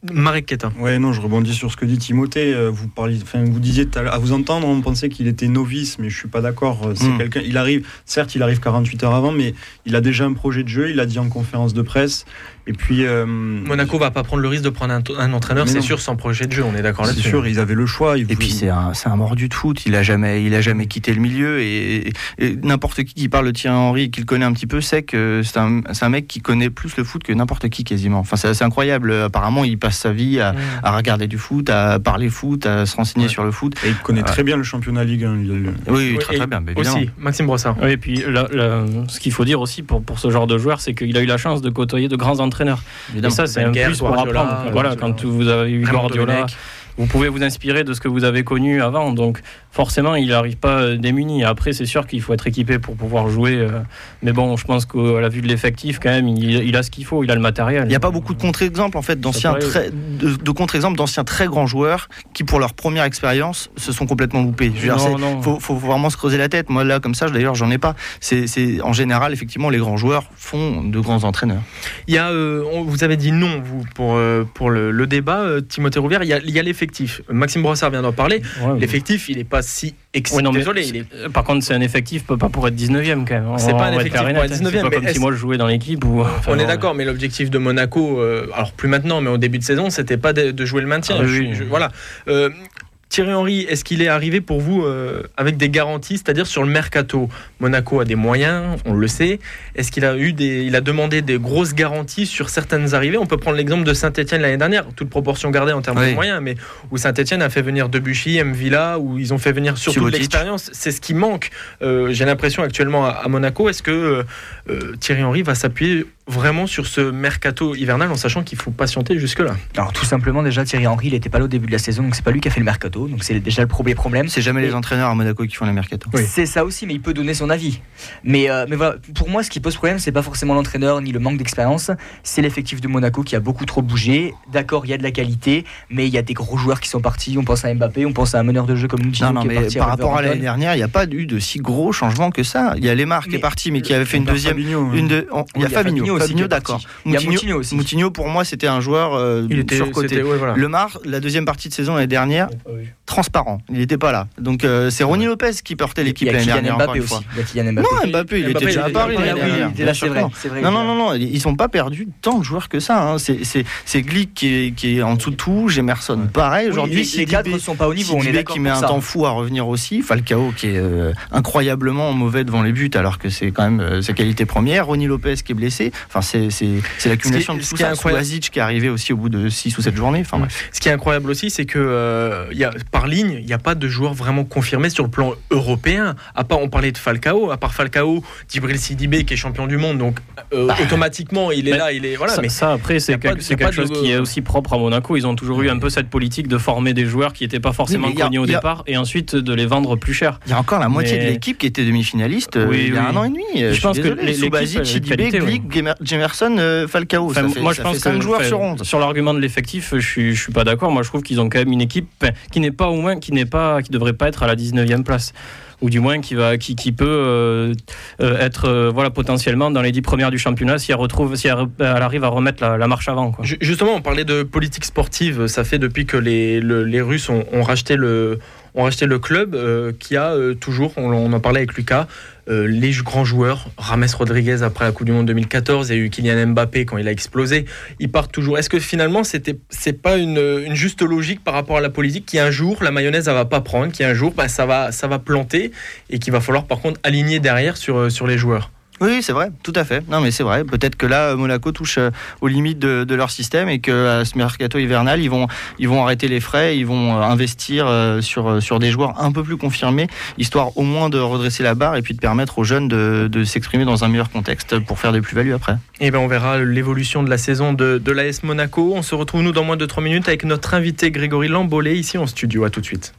Marek Keita. Ouais, non, je rebondis sur ce que dit Timothée. Vous parliez, enfin, vous disiez tout à l'heure, à vous entendre, on pensait qu'il était novice, mais je suis pas d'accord. C'est mmh. quelqu'un, il arrive, certes, il arrive quarante-huit heures avant, mais il a déjà un projet de jeu. Il l'a dit en conférence de presse. Et puis, euh, Monaco va pas prendre le risque de prendre un, un entraîneur, c'est sûr, sans projet de jeu. On est d'accord là-dessus. C'est sûr, ils avaient le choix. Ils et puis c'est un, c'est un mordu de foot. Il a jamais, il a jamais quitté le milieu. Et, et, et n'importe qui qui parle de Thierry Henry et qui le connaît un petit peu sait que c'est un, c'est un mec qui connaît plus le foot que n'importe qui quasiment. Enfin, c'est assez incroyable. Apparemment, il passe sa vie à, mmh. à regarder du foot, à parler foot, à se renseigner ouais. sur le foot. Et il connaît euh, très bien le championnat Ligue un. Oui, oui, très très bien. Évidemment. Aussi, Maxime Brossard. Oui, et puis là, là, ce qu'il faut dire aussi pour pour ce genre de joueur, c'est qu'il a eu la chance de côtoyer de grands entraîneurs. Évidemment. Et ça, c'est un plus pour apprendre. Voilà, quand vous avez eu Guardiola, vous pouvez vous inspirer de ce que vous avez connu avant. Donc, forcément, il n'arrive pas démuni. Après, c'est sûr qu'il faut être équipé pour pouvoir jouer. Mais bon, je pense qu'à la vue de l'effectif, quand même, il, il a ce qu'il faut, il a le matériel. Il n'y a pas beaucoup de contre-exemples, en fait, d'anciens très, de, de contre-exemples d'anciens très grands joueurs qui, pour leur première expérience, se sont complètement loupés. Il faut, faut vraiment se creuser la tête. Moi, là, comme ça, d'ailleurs, j'en ai pas. C'est, c'est, en général, effectivement, les grands joueurs font de grands entraîneurs. Il y a, euh, on, vous avez dit non, vous, pour, euh, pour le, le débat, euh, Timothée Rouvière. Il y a, il y a l'effectif. Maxime Brossard vient d'en parler. Ouais, l'effectif, il n'est pas si Ex- oui, non, Désolé, il est... Par contre, c'est un effectif pas pour être dix-neuvième quand même. C'est on pas un effectif pour être dix-neuvième. C'est pas comme si moi je jouais dans l'équipe. Ou... Enfin, on est d'accord, mais l'objectif de Monaco, euh, alors plus maintenant, mais au début de saison, c'était pas de, de jouer le maintien. Ah, je, oui. je, voilà. Euh, Thierry Henry, est-ce qu'il est arrivé pour vous euh, avec des garanties, c'est-à-dire sur le mercato? Monaco a des moyens, on le sait. Est-ce qu'il a eu des, il a demandé des grosses garanties sur certaines arrivées? On peut prendre l'exemple de Saint-Etienne l'année dernière, toute proportion gardée en termes oui. de moyens, mais où Saint-Etienne a fait venir Debuchy, Mvila, où ils ont fait venir surtout de l'expérience. C'est ce qui manque, euh, j'ai l'impression actuellement à, à Monaco. Est-ce que euh, Thierry Henry va s'appuyer vraiment sur ce mercato hivernal en sachant qu'il faut patienter jusque-là? Alors tout simplement, déjà Thierry Henry, il n'était pas là au début de la saison, donc c'est pas lui qui a fait le mercato, donc c'est déjà le premier problème. C'est jamais et les entraîneurs à Monaco qui font le mercato. Oui. C'est ça aussi, mais il peut donner son avis. Mais, euh, mais voilà, pour moi, ce qui pose problème, c'est pas forcément l'entraîneur ni le manque d'expérience, c'est l'effectif de Monaco qui a beaucoup trop bougé. D'accord, il y a de la qualité, mais il y a des gros joueurs qui sont partis. On pense à Mbappé, on pense à un meneur de jeu comme Moutinho non, non, qui mais est parti. Par à rapport à l'année dernière, il n'y a pas eu de si gros changements que ça. Il y a Lemar qui est parti, mais qui avait fait une deuxième. Fabinho, une de... on... Il y a Fabinho, Fabinho, d'accord. Il y a Moutinho aussi. Moutinho, pour moi, c'était un joueur euh, il était, surcoté. Ouais, voilà. Lemar, la deuxième partie de saison l'année dernière, oui. transparent. Il n'était pas là. Donc euh, c'est Ronny Lopez qui portait l'équipe l'année dernière. Mbappé aussi. Il y a Mbappé. Non, Mbappé, il était déjà à Paris l'année dernière. C'est vrai, c'est vrai. Non, non, non, non, ils sont pas perdus tant de joueurs que ça. Hein. C'est, c'est, c'est Glick qui est, qui est en dessous de tout, Gemerson, pareil. Aujourd'hui, les cadres ne sont pas au niveau. On est d'accord. Qui met un temps fou à revenir aussi. Falcao qui est euh, incroyablement mauvais devant les buts, alors que c'est quand même euh, sa qualité première. Ronny Lopez qui est blessé. Enfin, c'est, c'est, c'est l'accumulation de tout ça. Souazic qui est arrivé aussi au bout de six ou sept journées. Enfin, bref. Ce qui est incroyable aussi, c'est que euh, y a, par ligne, il n'y a pas de joueurs vraiment confirmés sur le plan européen. À part, on parlait de Falcao. À part Falcao, Djibril Sidibé qui est champion du monde, donc euh, bah, automatiquement il est là, il est voilà. Ça, mais ça après c'est, quelque, de, c'est quelque chose de... qui est aussi propre à Monaco. Ils ont toujours eu un peu cette politique de former des joueurs qui n'étaient pas forcément oui, connus au a... départ et ensuite de les vendre plus cher. Il y a encore la moitié mais... de l'équipe qui était demi-finaliste oui, il y a oui. un an et demi. Je, je pense désolé. que les Soubazic, Sidibé, Glick, Gemerson, euh, Falcao. Enfin, ça fait, moi je pense que cinq joueurs sur onze. Sur l'argument de l'effectif, je suis je suis pas d'accord. Moi je trouve qu'ils ont quand même une équipe qui n'est pas au moins qui n'est pas qui devrait pas être à la dix-neuvième place. Ou du moins qui va qui, qui peut euh, euh, être euh, voilà potentiellement dans les dix premières du championnat si elle retrouve si elle, elle arrive à remettre la, la marche avant quoi. Justement, on parlait de politique sportive. Ça fait depuis que les le, les Russes ont, ont racheté le ont racheté le club euh, qui a euh, toujours, on, on en parlait avec Lucas, euh, les grands joueurs. Rames Rodriguez après la Coupe du Monde deux mille quatorze, il y a eu Kylian Mbappé quand il a explosé. Ils partent toujours. Est-ce que finalement c'était c'est pas une, une juste logique par rapport à la politique qui un jour la mayonnaise elle va pas prendre, qui un jour bah, ça va ça va planter et qu'il va falloir par contre aligner derrière sur sur les joueurs. Oui, c'est vrai, tout à fait. Non, mais c'est vrai. Peut-être que là, Monaco touche aux limites de, de leur système et que à ce mercato hivernal, ils vont, ils vont arrêter les frais, ils vont investir sur, sur des joueurs un peu plus confirmés, histoire au moins de redresser la barre et puis de permettre aux jeunes de, de s'exprimer dans un meilleur contexte pour faire des plus-values après. Et bien, on verra l'évolution de la saison de, de l'A S Monaco. On se retrouve, nous, dans moins de trois minutes avec notre invité Grégory Lambollet ici en studio. À tout de suite.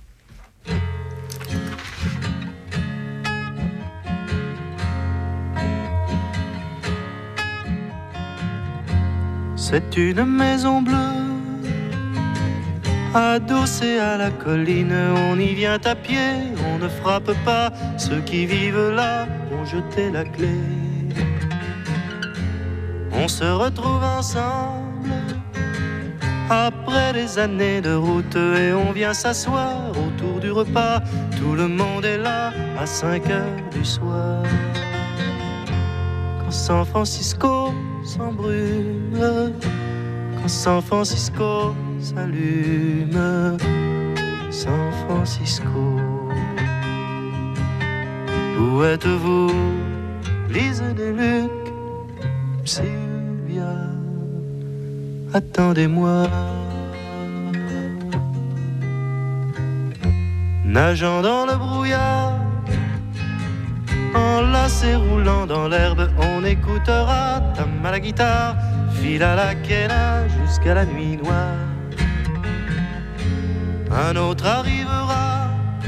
C'est une maison bleue, adossée à la colline. On y vient à pied, on ne frappe pas. Ceux qui vivent là ont jeté la clé. On se retrouve ensemble Après des années de route et on vient s'asseoir autour du repas. Tout le monde est là à cinq heures du soir. Quand San Francisco s'embrume, quand San Francisco s'allume, San Francisco. Où êtes-vous, Lise Deluc, Sylvia? Attendez-moi. Nageant dans le brouillard, enlacé roulant dans l'herbe, on écoutera Tam à la guitare, file à la quena jusqu'à la nuit noire. Un autre arrivera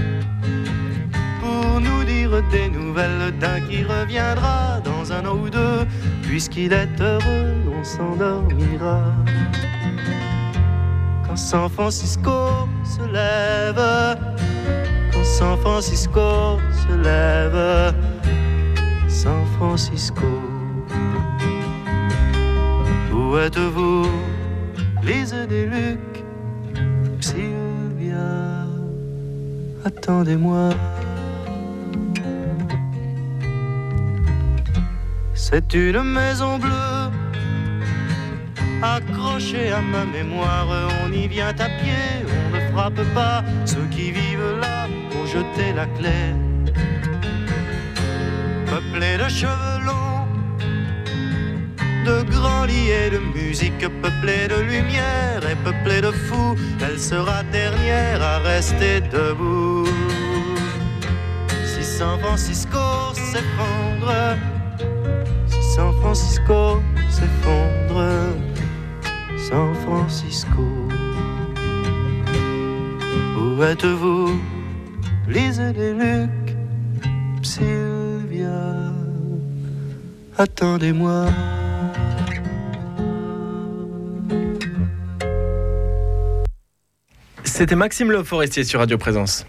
pour nous dire des nouvelles d'un qui reviendra dans un an ou deux. Puisqu'il est heureux, on s'endormira. Quand San Francisco se lève, quand San Francisco se lève, San Francisco. Où êtes-vous, Lise Deluc, Sylvia? Attendez-moi. C'est une maison bleue, accrochée à ma mémoire. On y vient à pied, on ne frappe pas. Ceux qui vivent là ont jeté la clé. Peuplée de cheveux longs, de grands lits et de musique, peuplée de lumière et peuplée de fous. Elle sera dernière à rester debout. Si San Francisco s'effondre, San Francisco s'effondre, San Francisco. Où êtes-vous, Lise Deluc, Sylvia? Attendez-moi. C'était Maxime Le Forestier sur Radio Présence.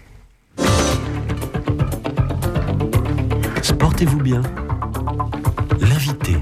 Portez-vous bien. L'invité.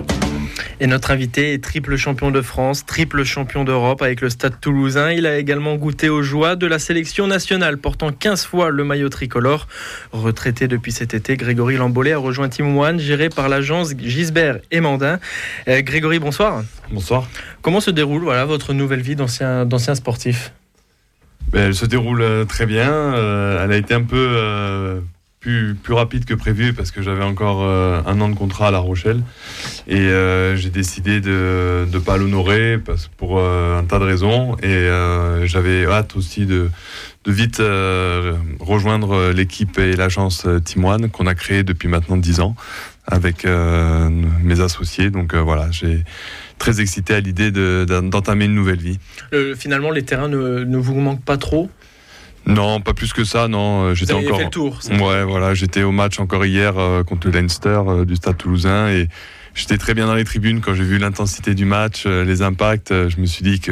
Et notre invité est triple champion de France, triple champion d'Europe avec le Stade Toulousain. Il a également goûté aux joies de la sélection nationale, portant quinze fois le maillot tricolore. Retraité depuis cet été, Grégory Lambollé a rejoint Team One, géré par l'agence Gisbert et Mandin. Euh, Grégory, bonsoir. Bonsoir. Comment se déroule voilà, votre nouvelle vie d'ancien, d'ancien sportif? Ben, elle se déroule euh, très bien. Euh, elle a été un peu euh, plus, plus rapide que prévu parce que j'avais encore euh, un an de contrat à La Rochelle. Et euh, j'ai décidé de ne pas l'honorer parce, pour euh, un tas de raisons. Et euh, j'avais hâte aussi de, de vite euh, rejoindre l'équipe et l'agence Team One qu'on a créée depuis maintenant dix ans avec euh, mes associés. Donc euh, voilà, j'ai très excité à l'idée de, d'entamer une nouvelle vie. Euh, finalement, les terrains ne, ne vous manquent pas trop? Non, pas plus que ça, non. J'étais vous avez encore... fait le tour. Ouais, voilà, j'étais au match encore hier euh, contre le Leinster euh, du Stade Toulousain et j'étais très bien dans les tribunes quand j'ai vu l'intensité du match, euh, les impacts. Euh, je me suis dit que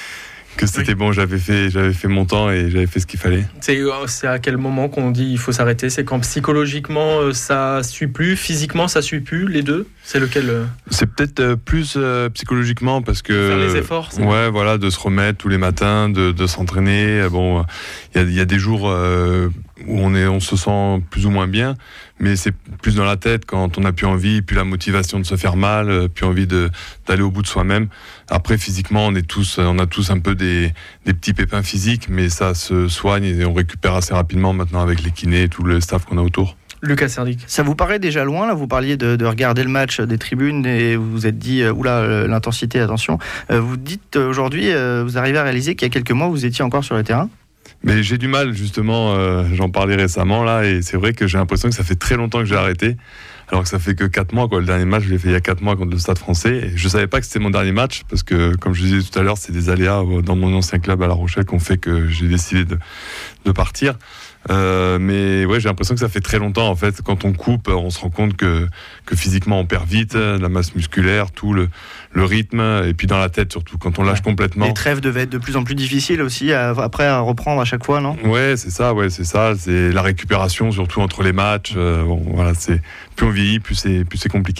que c'était oui. bon, j'avais fait, j'avais fait mon temps et j'avais fait ce qu'il fallait. C'est, c'est à quel moment qu'on dit il faut s'arrêter? C'est quand psychologiquement ça suit plus, physiquement ça suit plus, les deux? C'est lequel? C'est peut-être plus euh, psychologiquement parce que faire les efforts. C'est ouais, voilà, de se remettre tous les matins, de, de s'entraîner. Bon, il y, y a des jours euh, où on est, on se sent plus ou moins bien, mais c'est plus dans la tête quand on n'a plus envie, plus la motivation de se faire mal, plus envie de d'aller au bout de soi-même. Après, physiquement, on est tous, on a tous un peu des, des petits pépins physiques, mais ça se soigne et on récupère assez rapidement maintenant avec les kinés et tout le staff qu'on a autour. Lucas Serdic. Ça vous paraît déjà loin, là? Vous parliez de, de regarder le match des tribunes et vous vous êtes dit, euh, oula, l'intensité, attention. Euh, vous dites aujourd'hui, euh, vous arrivez à réaliser qu'il y a quelques mois, vous étiez encore sur le terrain? Mais j'ai du mal, justement, euh, j'en parlais récemment, là, et c'est vrai que j'ai l'impression que ça fait très longtemps que j'ai arrêté. Alors que ça fait que quatre mois, quoi. Le dernier match, je l'ai fait il y a quatre mois contre le Stade Français. Et je savais pas que c'était mon dernier match parce que, comme je disais tout à l'heure, c'est des aléas dans mon ancien club à La Rochelle qui ont fait que j'ai décidé de, de partir. Euh, mais ouais, j'ai l'impression que ça fait très longtemps en fait. Quand on coupe, on se rend compte que, que physiquement on perd vite, la masse musculaire, tout le, le rythme, et puis dans la tête surtout, quand on lâche ouais. complètement. Les trêves devaient être de plus en plus difficiles aussi à, après à reprendre à chaque fois, non? Ouais, c'est ça, ouais, c'est ça. C'est la récupération surtout entre les matchs. Euh, bon, voilà, c'est plus on vieillit, plus c'est plus c'est compliqué.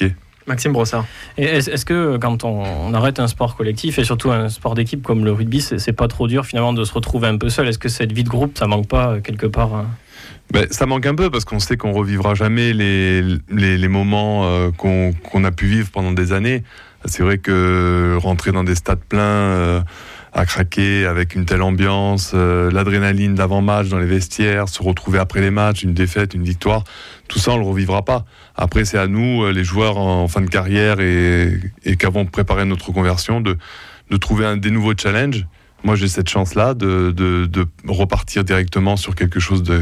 Maxime Brossard. Et est-ce, est-ce que quand on, on arrête un sport collectif et surtout un sport d'équipe comme le rugby, c'est, c'est pas trop dur finalement de se retrouver un peu seul? Est-ce que cette vie de groupe, ça manque pas quelque part hein? Ben, ça manque un peu parce qu'on sait qu'on revivra jamais les, les, les moments euh, qu'on, qu'on a pu vivre pendant des années. C'est vrai que rentrer dans des stades pleins euh, à craquer avec une telle ambiance, euh, l'adrénaline d'avant-match dans les vestiaires, se retrouver après les matchs, une défaite, une victoire, tout ça on le revivra pas. Après c'est à nous, les joueurs en fin de carrière et, et qui avons préparé notre conversion, de, de trouver un, des nouveaux challenges. Moi j'ai cette chance-là de, de, de repartir directement sur quelque chose de...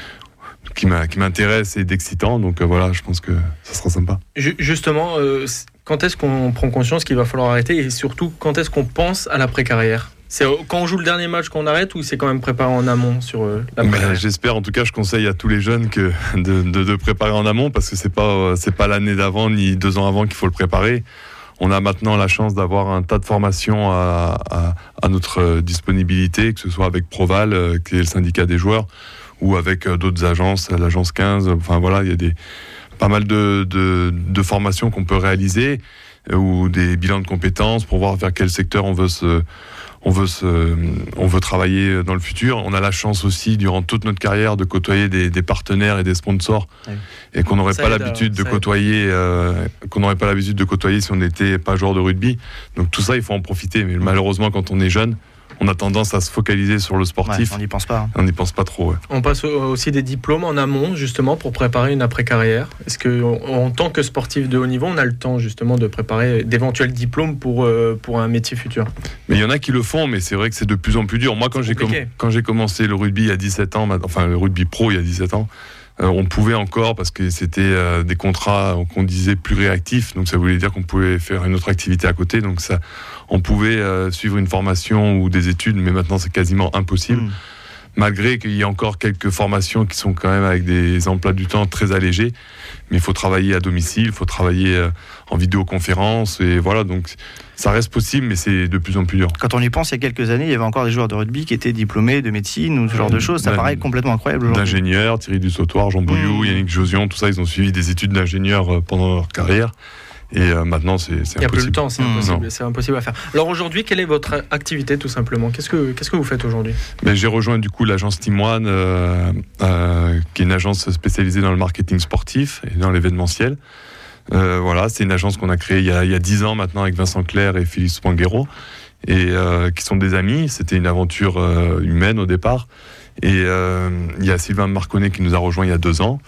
Qui, m'a, qui m'intéresse et d'excitant, donc euh, voilà, je pense que ça sera sympa. Justement, euh, quand est-ce qu'on prend conscience qu'il va falloir arrêter et surtout quand est-ce qu'on pense à l'après-carrière? C'est quand on joue le dernier match qu'on arrête ou c'est quand même préparé en amont sur euh, l'après-carrière? Ben, j'espère, en tout cas, je conseille à tous les jeunes que de, de, de préparer en amont parce que c'est pas, c'est pas l'année d'avant ni deux ans avant qu'il faut le préparer. On a maintenant la chance d'avoir un tas de formations à, à, à notre disponibilité, que ce soit avec Proval, euh, qui est le syndicat des joueurs, ou avec euh, d'autres agences, l'agence quinze, enfin voilà, il y a des, pas mal de, de, de formations qu'on peut réaliser, euh, ou des bilans de compétences pour voir vers quel secteur on veut se, on veut se, on veut travailler dans le futur. On a la chance aussi, durant toute notre carrière, de côtoyer des, des partenaires et des sponsors, oui. et qu'on n'aurait pas l'habitude à, de côtoyer, euh, qu'on n'aurait pas l'habitude de côtoyer si on n'était pas joueur de rugby. Donc tout ça, il faut en profiter. Mais malheureusement, quand on est jeune, on a tendance à se focaliser sur le sportif. Ouais, on n'y pense pas. Hein. On n'y pense pas trop. Ouais. On passe aussi des diplômes en amont, justement, pour préparer une après-carrière. Est-ce qu'en tant que sportif de haut niveau, on a le temps, justement, de préparer d'éventuels diplômes pour, euh, pour un métier futur? Mais il y en a qui le font, mais c'est vrai que c'est de plus en plus dur. Moi, quand, j'ai, com- quand j'ai commencé le rugby il y a dix-sept ans, enfin le rugby pro il y a dix-sept ans, euh, on pouvait encore, parce que c'était euh, des contrats qu'on disait plus réactifs, donc ça voulait dire qu'on pouvait faire une autre activité à côté, donc ça, on pouvait euh, suivre une formation ou des études, mais maintenant c'est quasiment impossible, mmh. malgré qu'il y ait encore quelques formations qui sont quand même avec des emplois du temps très allégés, mais il faut travailler à domicile, il faut travailler euh, en vidéoconférence, et voilà, donc ça reste possible, mais c'est de plus en plus dur. Quand on y pense, il y a quelques années, il y avait encore des joueurs de rugby qui étaient diplômés de médecine ou ce genre de choses. Ça paraît complètement incroyable aujourd'hui. D'ingénieurs, Thierry Dussautoir, Jean Bouillou, mmh. Yannick Josion, tout ça, ils ont suivi des études d'ingénieurs pendant leur carrière. Et euh, maintenant, c'est, c'est impossible. Il n'y a plus le temps, c'est impossible, mmh. c'est impossible à faire. Alors aujourd'hui, quelle est votre activité, tout simplement? Qu'est-ce que, qu'est-ce que vous faites aujourd'hui? Ben, j'ai rejoint du coup l'agence Team One, euh, euh, qui est une agence spécialisée dans le marketing sportif et dans l'événementiel. Euh, voilà, c'est une agence qu'on a créée il y a, il y a dix ans maintenant avec Vincent Clerc et Philippe Spanghero, et euh, qui sont des amis. C'était une aventure euh, humaine au départ. Et euh, il y a Sylvain Marconnet qui nous a rejoint il y a deux ans.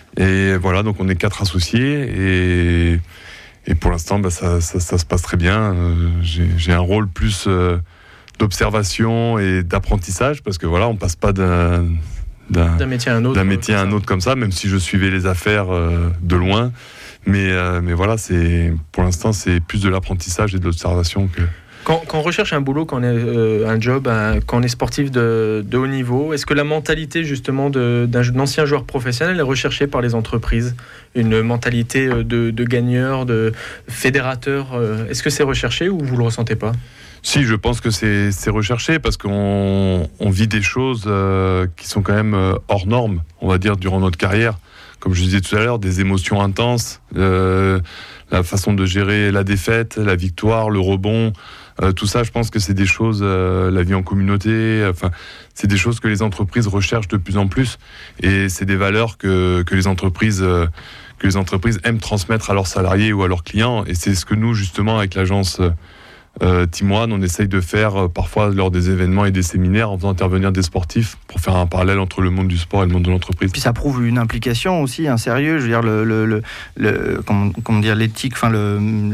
Et voilà, donc on est quatre associés et, et pour l'instant, bah, ça, ça, ça se passe très bien. Euh, j'ai, j'ai un rôle plus euh, d'observation et d'apprentissage parce que voilà, on passe pas d'un, d'un, d'un métier à un autre, d'un métier à un autre comme ça, même si je suivais les affaires euh, de loin. Mais, euh, mais voilà, c'est, pour l'instant, c'est plus de l'apprentissage et de l'observation que... Quand, quand on recherche un boulot, quand on est euh, un job, un, quand on est sportif de, de haut niveau, est-ce que la mentalité justement de, d'un, d'un ancien joueur professionnel est recherchée par les entreprises? Une mentalité de, de gagneur, de fédérateur, euh, est-ce que c'est recherché ou vous le ressentez pas? Si, je pense que c'est, c'est recherché parce qu'on on vit des choses euh, qui sont quand même euh, hors normes, on va dire, durant notre carrière. Comme je disais tout à l'heure, des émotions intenses, euh, la façon de gérer la défaite, la victoire, le rebond, euh, tout ça, je pense que c'est des choses, euh, la vie en communauté, enfin, c'est des choses que les entreprises recherchent de plus en plus, et c'est des valeurs que, que les entreprises, euh, que les entreprises aiment transmettre à leurs salariés ou à leurs clients, et c'est ce que nous, justement, avec l'agence Euh, Team One, on essaye de faire euh, parfois lors des événements et des séminaires en faisant intervenir des sportifs pour faire un parallèle entre le monde du sport et le monde de l'entreprise. Puis ça prouve une implication aussi, un sérieux, je veux dire le, le, le, le comment, comment dire l'éthique, enfin le,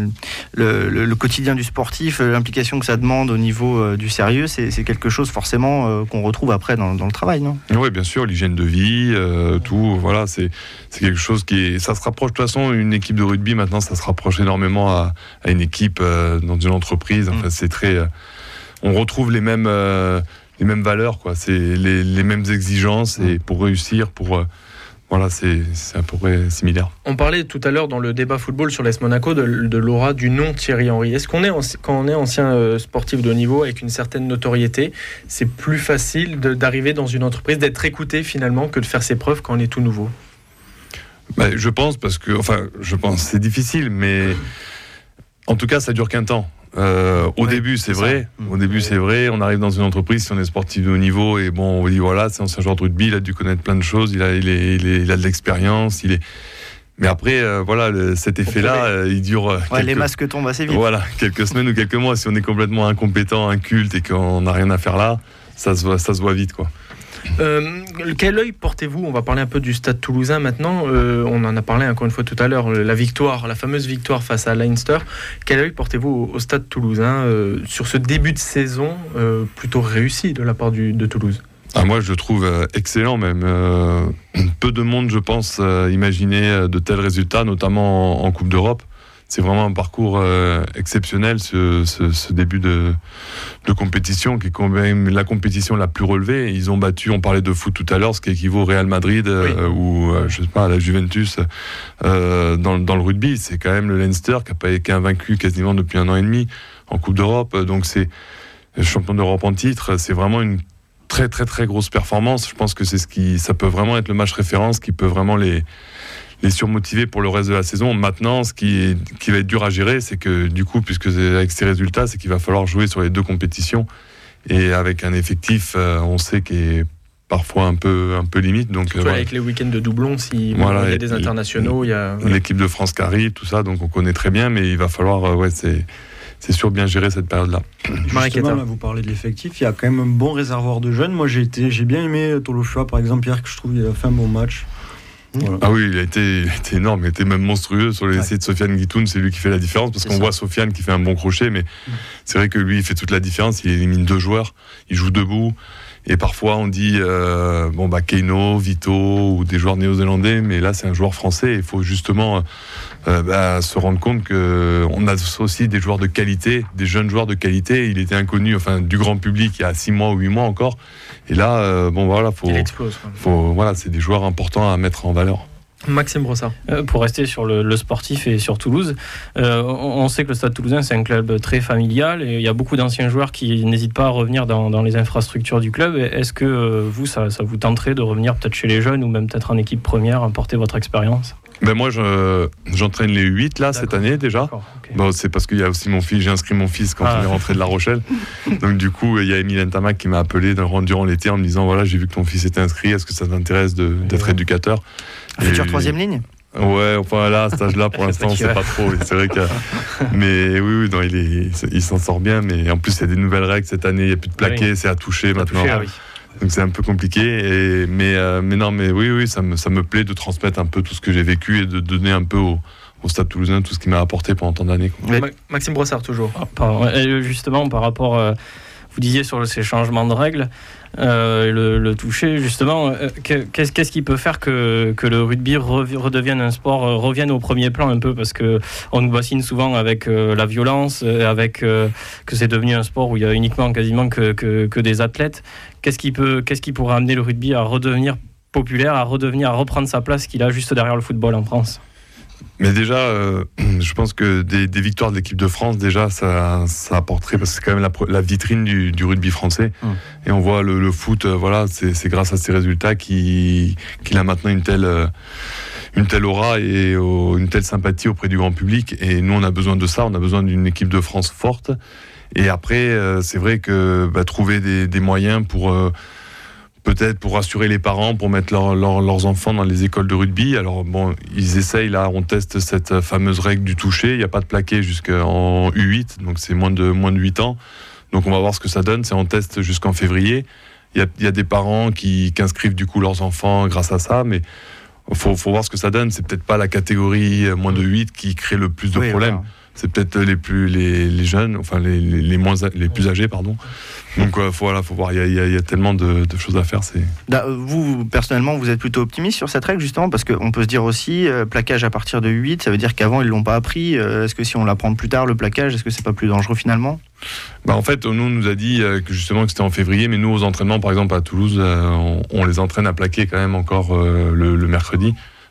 le, le, le quotidien du sportif, l'implication que ça demande au niveau euh, du sérieux, c'est, c'est quelque chose forcément euh, qu'on retrouve après dans, dans le travail, non? Oui, bien sûr, l'hygiène de vie, euh, tout, voilà, c'est, c'est quelque chose qui est, ça se rapproche de toute façon, une équipe de rugby maintenant, ça se rapproche énormément à, à une équipe euh, dans une entreprise. Enfin, c'est très, euh, on retrouve les mêmes, euh, les mêmes valeurs, quoi. C'est les, les mêmes exigences et pour réussir, pour euh, voilà, c'est, c'est à peu près similaire. On parlait tout à l'heure dans le débat football sur l'A S Monaco de, de l'aura du nom Thierry Henry. Est-ce qu'on est quand on est ancien euh, sportif de haut niveau avec une certaine notoriété, c'est plus facile de, d'arriver dans une entreprise, d'être écouté finalement que de faire ses preuves quand on est tout nouveau? Bah, je pense parce que, enfin, je pense, c'est difficile, mais en tout cas, ça dure qu'un temps. Euh, au ouais, début, c'est, c'est vrai. Ça. Au début, ouais. c'est vrai. On arrive dans une entreprise, si on est sportif de haut niveau, et bon, on dit voilà, c'est un joueur de rugby, il a dû connaître plein de choses, il a, il est, il est, il a de l'expérience, il est. Mais après, euh, voilà, le, cet effet-là, euh, il dure. Euh, ouais, quelques... Les masques tombent assez vite. Voilà, quelques semaines ou quelques mois. Si on est complètement incompétent, inculte et qu'on n'a rien à faire là, ça se voit, ça se voit vite, quoi. Euh, quel œil portez-vous ? On va parler un peu du Stade Toulousain maintenant. Euh, on en a parlé encore une fois tout à l'heure. La victoire, la fameuse victoire face à Leinster. Quel œil portez-vous au, au Stade Toulousain euh, sur ce début de saison euh, plutôt réussi de la part du, de Toulouse ? Ah, moi, je le trouve euh, excellent même. Euh, peu de monde, je pense, euh, imaginait de tels résultats, notamment en, en Coupe d'Europe. C'est vraiment un parcours euh, exceptionnel, ce, ce, ce début de, de compétition, qui est quand même la compétition la plus relevée. Ils ont battu, on parlait de foot tout à l'heure, ce qui équivaut au Real Madrid euh, oui. ou, euh, je sais pas, à la Juventus euh, dans, dans le rugby. C'est quand même le Leinster qui n'a pas été invaincu quasiment depuis un an et demi en Coupe d'Europe. Donc c'est champion d'Europe en titre. C'est vraiment une très très très grosse performance. Je pense que c'est ce qui, ça peut vraiment être le match référence qui peut vraiment les les surmotiver pour le reste de la saison. Maintenant, ce qui, est, qui va être dur à gérer, c'est que du coup, puisque c'est avec ces résultats, c'est qu'il va falloir jouer sur les deux compétitions et avec un effectif, euh, on sait qui est parfois un peu un peu limite. Donc euh, avec les week-ends de doublons, si voilà, il y a des internationaux, il y a l'équipe de France qui arrive, tout ça, donc on connaît très bien, mais il va falloir, euh, ouais, c'est c'est sûr bien gérer cette période-là. Justement, là, vous parlez de l'effectif, il y a quand même un bon réservoir de jeunes. Moi, j'ai été, j'ai bien aimé Tolofua, par exemple, hier, que je trouve qu'il a fait un bon match. Voilà. Ah oui, il a, été, il a été énorme, il a été même monstrueux sur l'essai ouais. de Sofiane Guitoun, c'est lui qui fait la différence, parce c'est qu'on ça. voit Sofiane qui fait un bon crochet, mais mmh. c'est vrai que lui, il fait toute la différence, il élimine deux joueurs, il joue debout, et parfois on dit, euh, bon bah Keino, Vito, ou des joueurs néo-zélandais, mais là c'est un joueur français, il faut justement euh, bah, se rendre compte qu'on a aussi des joueurs de qualité, des jeunes joueurs de qualité, il était inconnu, enfin du grand public il y a six mois ou huit mois encore, et là, euh, bon voilà, faut, il explose, faut, voilà, c'est des joueurs importants à mettre en valeur. Maxime Brossard. Euh, pour rester sur le, le sportif et sur Toulouse, euh, on, on sait que le Stade Toulousain c'est un club très familial et il y a beaucoup d'anciens joueurs qui n'hésitent pas à revenir dans, dans les infrastructures du club. Est-ce que euh, vous, ça, ça vous tenterait de revenir peut-être chez les jeunes ou même peut-être en équipe première, apporter votre expérience ? Ben moi, je, j'entraîne les U huit là, D'accord. cette année déjà. Okay. Bon, c'est parce qu'il y a aussi mon fils, j'ai inscrit mon fils quand ah. on est rentré de La Rochelle. Donc du coup, il y a Émile Ntamak qui m'a appelé durant l'été en me disant voilà, j'ai vu que ton fils était inscrit, est-ce que ça t'intéresse de, d'être ouais. éducateur ? Futur et... troisième ligne ? Ouais, enfin là, à cet âge-là, pour l'instant, on sait pas trop. C'est vrai que, mais oui, oui, non, il est, il s'en sort bien. Mais en plus, il y a des nouvelles règles cette année. Il n'y a plus de plaqué, oui. c'est à toucher à maintenant. Toucher, ah oui. Donc c'est un peu compliqué, et, mais, euh, mais non, mais oui, oui, ça me, ça me plaît de transmettre un peu tout ce que j'ai vécu et de donner un peu au, au Stade Toulousain tout ce qui m'a apporté pendant tant d'années. Mais, Maxime Brossard, toujours. Ah, pardon. Justement, par rapport, euh, vous disiez sur ces changements de règles, euh, le, le toucher, justement, euh, qu'est-ce, qu'est-ce qui peut faire que, que le rugby redevienne un sport, euh, revienne au premier plan un peu, parce qu'on nous bassine souvent avec euh, la violence, avec euh, que c'est devenu un sport où il y a uniquement quasiment que, que, que des athlètes. Qu'est-ce qui peut, qu'est-ce qui pourrait amener le rugby à redevenir populaire, à redevenir, à reprendre sa place qu'il a juste derrière le football en France ? Mais déjà, euh, je pense que des, des victoires de l'équipe de France, déjà, ça, ça apporterait, parce que c'est quand même la, la vitrine du, du rugby français. Mmh. Et on voit le, le foot, euh, voilà, c'est, c'est grâce à ces résultats qu'il, qu'il a maintenant une telle, euh, une telle aura et euh, une telle sympathie auprès du grand public. Et nous, on a besoin de ça, on a besoin d'une équipe de France forte. Et après, euh, c'est vrai que bah, trouver des, des moyens pour... Euh, peut-être pour rassurer les parents, pour mettre leur, leur, leurs enfants dans les écoles de rugby. Alors bon, ils essayent, là, on teste cette fameuse règle du toucher. Il n'y a pas de plaqué jusqu'en U huit, donc c'est moins de, moins de huit ans. Donc on va voir ce que ça donne. C'est en test jusqu'en février. Il y a, il y a des parents qui, qui inscrivent du coup leurs enfants grâce à ça, mais il faut, faut voir ce que ça donne. C'est peut-être pas la catégorie moins de huit qui crée le plus de oui, problèmes. Voilà. C'est peut-être les plus les, les jeunes, enfin les, les, les moins les plus âgés, pardon. Donc euh, voilà, faut voir. Il y a, il y a, il y a tellement de, de choses à faire. C'est. Vous personnellement, vous êtes plutôt optimiste sur cette règle justement, parce qu'on peut se dire aussi euh, plaquage à partir de huit, ça veut dire qu'avant ils l'ont pas appris. Euh, est-ce que si on l'apprend plus tard le plaquage, est-ce que c'est pas plus dangereux finalement ? Bah en fait, nous on nous a dit euh, que justement que c'était en février, mais nous aux entraînements, par exemple à Toulouse, euh, on, on les entraîne à plaquer quand même encore euh, le, le mercredi.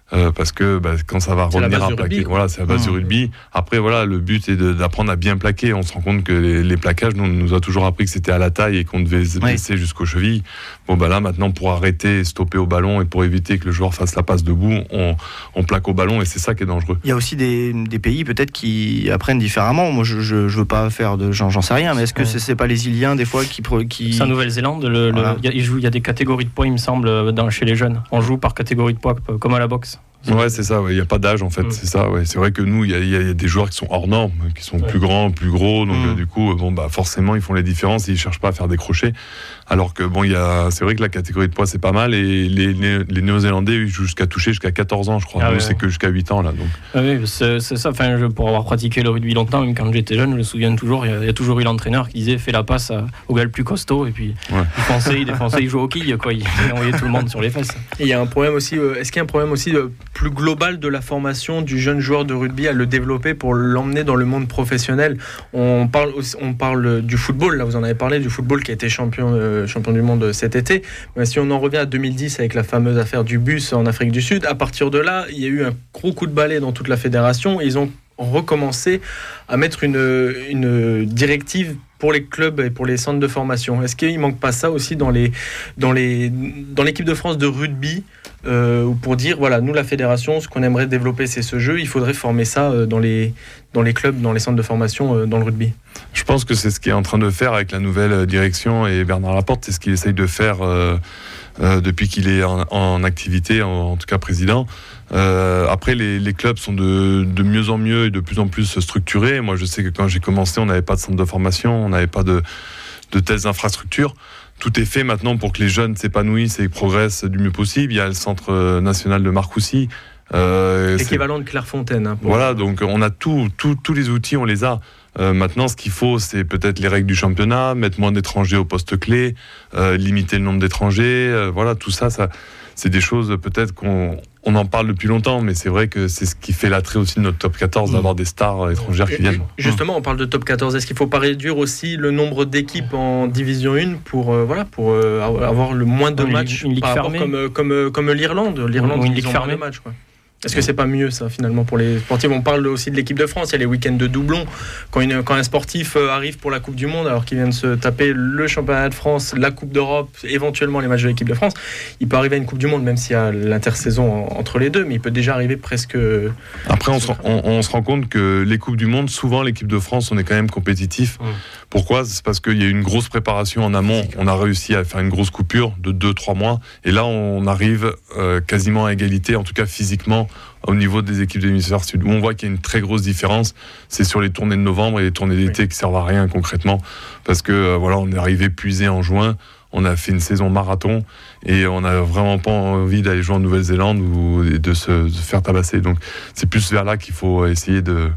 Euh, parce que bah, quand ça va c'est revenir à rugby, plaquer, quoi. voilà, c'est la base mmh. du rugby. Après, voilà, le but est de, d'apprendre à bien plaquer. On se rend compte que les, les plaquages, nous, on nous a toujours appris que c'était à la taille et qu'on devait se blesser oui. jusqu'aux chevilles. Bon, bah là, maintenant, pour arrêter, stopper au ballon et pour éviter que le joueur fasse la passe debout, on, on plaque au ballon et c'est ça qui est dangereux. Il y a aussi des, des pays peut-être qui apprennent différemment. Moi, je, je, je veux pas faire de, j'en, j'en sais rien, mais est-ce que ouais. c'est, c'est pas les Iliens des fois qui, qui... C'est en Nouvelle-Zélande. Le, voilà. le, il, y a, il, joue, il y a des catégories de poids, il me semble, dans, chez les jeunes. On joue par catégorie de poids, comme à la boxe. Ouais, c'est ça, il ouais. n'y a pas d'âge en fait, mmh. c'est ça, ouais. C'est vrai que nous, il y, y, y a des joueurs qui sont hors normes, qui sont ouais. plus grands, plus gros, donc mmh. euh, du coup, bon, bah, forcément, ils font les différences et ils ne cherchent pas à faire des crochets. Alors que bon, y a, c'est vrai que la catégorie de poids, c'est pas mal, et les, les, les Néo-Zélandais, ils jouent jusqu'à toucher jusqu'à quatorze ans, je crois. Ah, nous, ouais. c'est que jusqu'à huit ans, là. Donc. Ah oui, c'est, c'est ça, enfin, je, pour avoir pratiqué le rugby longtemps, même quand j'étais jeune, je me souviens toujours, il y, y a toujours eu l'entraîneur qui disait fais la passe à, au gars le plus costaud, et puis ouais. il fonçait, il défonçait, il jouait au quilles, quoi. Il, il envoyait tout le monde sur les fesses. Et il y a un problème aussi, euh, est-ce qu'il y a un problème aussi euh, plus global de la formation du jeune joueur de rugby à le développer pour l'emmener dans le monde professionnel? On parle, aussi, on parle du football, là vous en avez parlé, du football qui a été champion, euh, champion du monde cet été. Mais si on en revient à deux mille dix avec la fameuse affaire du bus en Afrique du Sud, à partir de là, il y a eu un gros coup de balai dans toute la fédération et ils ont recommencé à mettre une, une directive pour les clubs et pour les centres de formation. Est-ce qu'il ne manque pas ça aussi dans, les, dans, les, dans l'équipe de France de rugby euh, pour dire, voilà, nous la fédération, ce qu'on aimerait développer c'est ce jeu, il faudrait former ça euh, dans, les, dans les clubs, dans les centres de formation, euh, dans le rugby? Je pense que c'est ce qu'il est en train de faire avec la nouvelle direction et Bernard Laporte, c'est ce qu'il essaye de faire euh, euh, depuis qu'il est en, en activité, en, en tout cas président. Euh, après, les, les clubs sont de, de mieux en mieux et de plus en plus structurés. Moi, je sais que quand j'ai commencé, on n'avait pas de centre de formation, on n'avait pas de, de telles infrastructures. Tout est fait maintenant pour que les jeunes s'épanouissent et progressent du mieux possible. Il y a le centre national de Marcoussis. Euh, L'équivalent de Clairefontaine. Hein, voilà, donc on a tout, tout, tous les outils, on les a. Euh, maintenant, ce qu'il faut, c'est peut-être les règles du championnat, mettre moins d'étrangers au poste clé, euh, limiter le nombre d'étrangers. Euh, voilà, tout ça, ça, c'est des choses peut-être qu'on on en parle depuis longtemps, mais c'est vrai que c'est ce qui fait l'attrait aussi de notre top quatorze, d'avoir des stars étrangères qui viennent. Justement, on parle de top quatorze. Est-ce qu'il ne faut pas réduire aussi le nombre d'équipes en Division un pour, euh, voilà, pour euh, avoir le moins de matchs une ligue par fermée. Rapport comme, comme, comme l'Irlande L'Irlande, une ligue fermée. De matchs, quoi. Est-ce que c'est pas mieux ça finalement pour les sportifs? On parle aussi de l'équipe de France, il y a les week-ends de doublons. Quand, une, quand un sportif arrive pour la Coupe du Monde, alors qu'il vient de se taper le championnat de France, la Coupe d'Europe, éventuellement les matchs de l'équipe de France, il peut arriver à une Coupe du Monde, même s'il y a l'intersaison entre les deux, mais il peut déjà arriver presque... Après on se, on, on se rend compte que les Coupes du Monde, souvent l'équipe de France, on est quand même compétitif. Mmh. Pourquoi? C'est parce qu'il y a eu une grosse préparation en amont, on a réussi à faire une grosse coupure de deux trois mois, et là on arrive euh, quasiment à égalité, en tout cas physiquement, au niveau des équipes de l'hémisphère sud, où on voit qu'il y a une très grosse différence, c'est sur les tournées de novembre et les tournées d'été oui. qui servent à rien concrètement, parce que euh, voilà, on est arrivé puisé en juin, on a fait une saison marathon et on n'a vraiment pas envie d'aller jouer en Nouvelle-Zélande ou de se, de se faire tabasser. Donc c'est plus vers là qu'il faut essayer de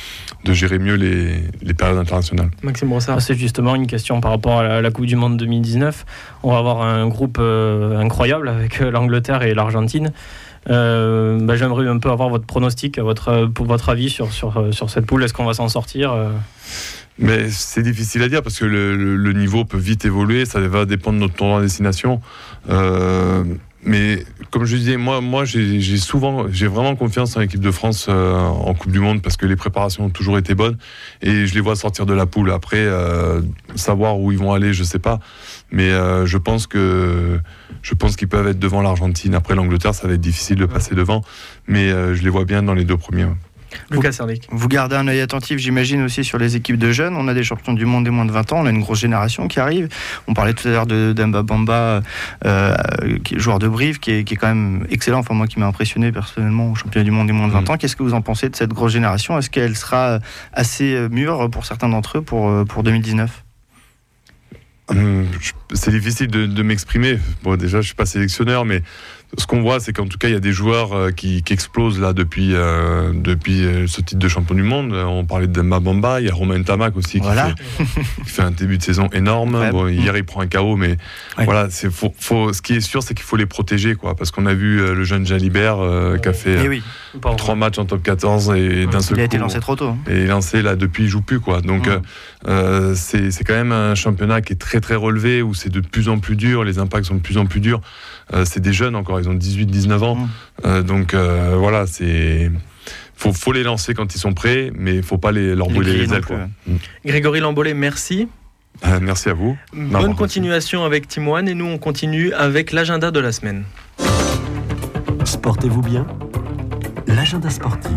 de gérer mieux les, les périodes internationales. Maxime Brossard. C'est justement une question par rapport à la, la Coupe du Monde deux mille dix-neuf. On va avoir un groupe euh, incroyable avec l'Angleterre et l'Argentine. Euh, bah, j'aimerais un peu avoir votre pronostic, votre, pour votre avis sur, sur, sur cette poule. Est-ce qu'on va s'en sortir? Mais c'est difficile à dire parce que le, le, le niveau peut vite évoluer, ça va dépendre de notre tournoi à destination. Euh, mais comme je disais, moi, moi j'ai, j'ai souvent, j'ai vraiment confiance en l'équipe de France euh, en Coupe du Monde parce que les préparations ont toujours été bonnes et je les vois sortir de la poule. Après, euh, savoir où ils vont aller, je sais pas, mais euh, je pense que je pense qu'ils peuvent être devant l'Argentine. Après l'Angleterre, ça va être difficile de passer devant, mais euh, je les vois bien dans les deux premiers. Ouais. Lucas Serdic. Vous gardez un œil attentif, j'imagine, aussi sur les équipes de jeunes. On a des champions du monde des moins de vingt ans, on a une grosse génération qui arrive. On parlait tout à l'heure de Demba Bamba, euh, qui est joueur de Brive, qui est, qui est quand même excellent, enfin moi qui m'a impressionné personnellement au championnat du monde des moins de vingt ans. Qu'est-ce que vous en pensez de cette grosse génération? Est-ce qu'elle sera assez mûre pour certains d'entre eux pour, pour deux mille dix-neuf? Hum, c'est difficile de, de m'exprimer. Bon, déjà, je ne suis pas sélectionneur, mais ce qu'on voit, c'est qu'en tout cas, il y a des joueurs euh, qui, qui explosent là depuis, euh, depuis euh, ce titre de champion du monde. On parlait de Demba Bamba, il y a Romain Tamac aussi qui, voilà. fait, qui fait un début de saison énorme. Ouais. Bon, hier, il prend un K O, mais ouais. voilà, c'est, faut, faut, ce qui est sûr, c'est qu'il faut les protéger, quoi, parce qu'on a vu euh, le jeune Jalibert euh, qui a fait oui. euh, trois matchs en top quatorze et d'un seul coup. Il a été lancé trop tôt. Hein. Et lancé là depuis, il joue plus, quoi. Donc, mmh. euh, c'est, c'est quand même un championnat qui est très très relevé. fait, où c'est de plus en plus dur, les impacts sont de plus en plus durs. Euh, c'est des jeunes encore, ils ont dix-huit dix-neuf ans. Mmh. Euh, donc euh, voilà, c'est... Faut, faut les lancer quand ils sont prêts, mais il ne faut pas les, leur brûler les, les ailes. Quoi. Mmh. Grégory Lambolet, merci. Euh, merci à vous. Bonne non, continuation merci. avec Team One et nous on continue avec l'agenda de la semaine. Sportez-vous bien ? L'agenda sportif.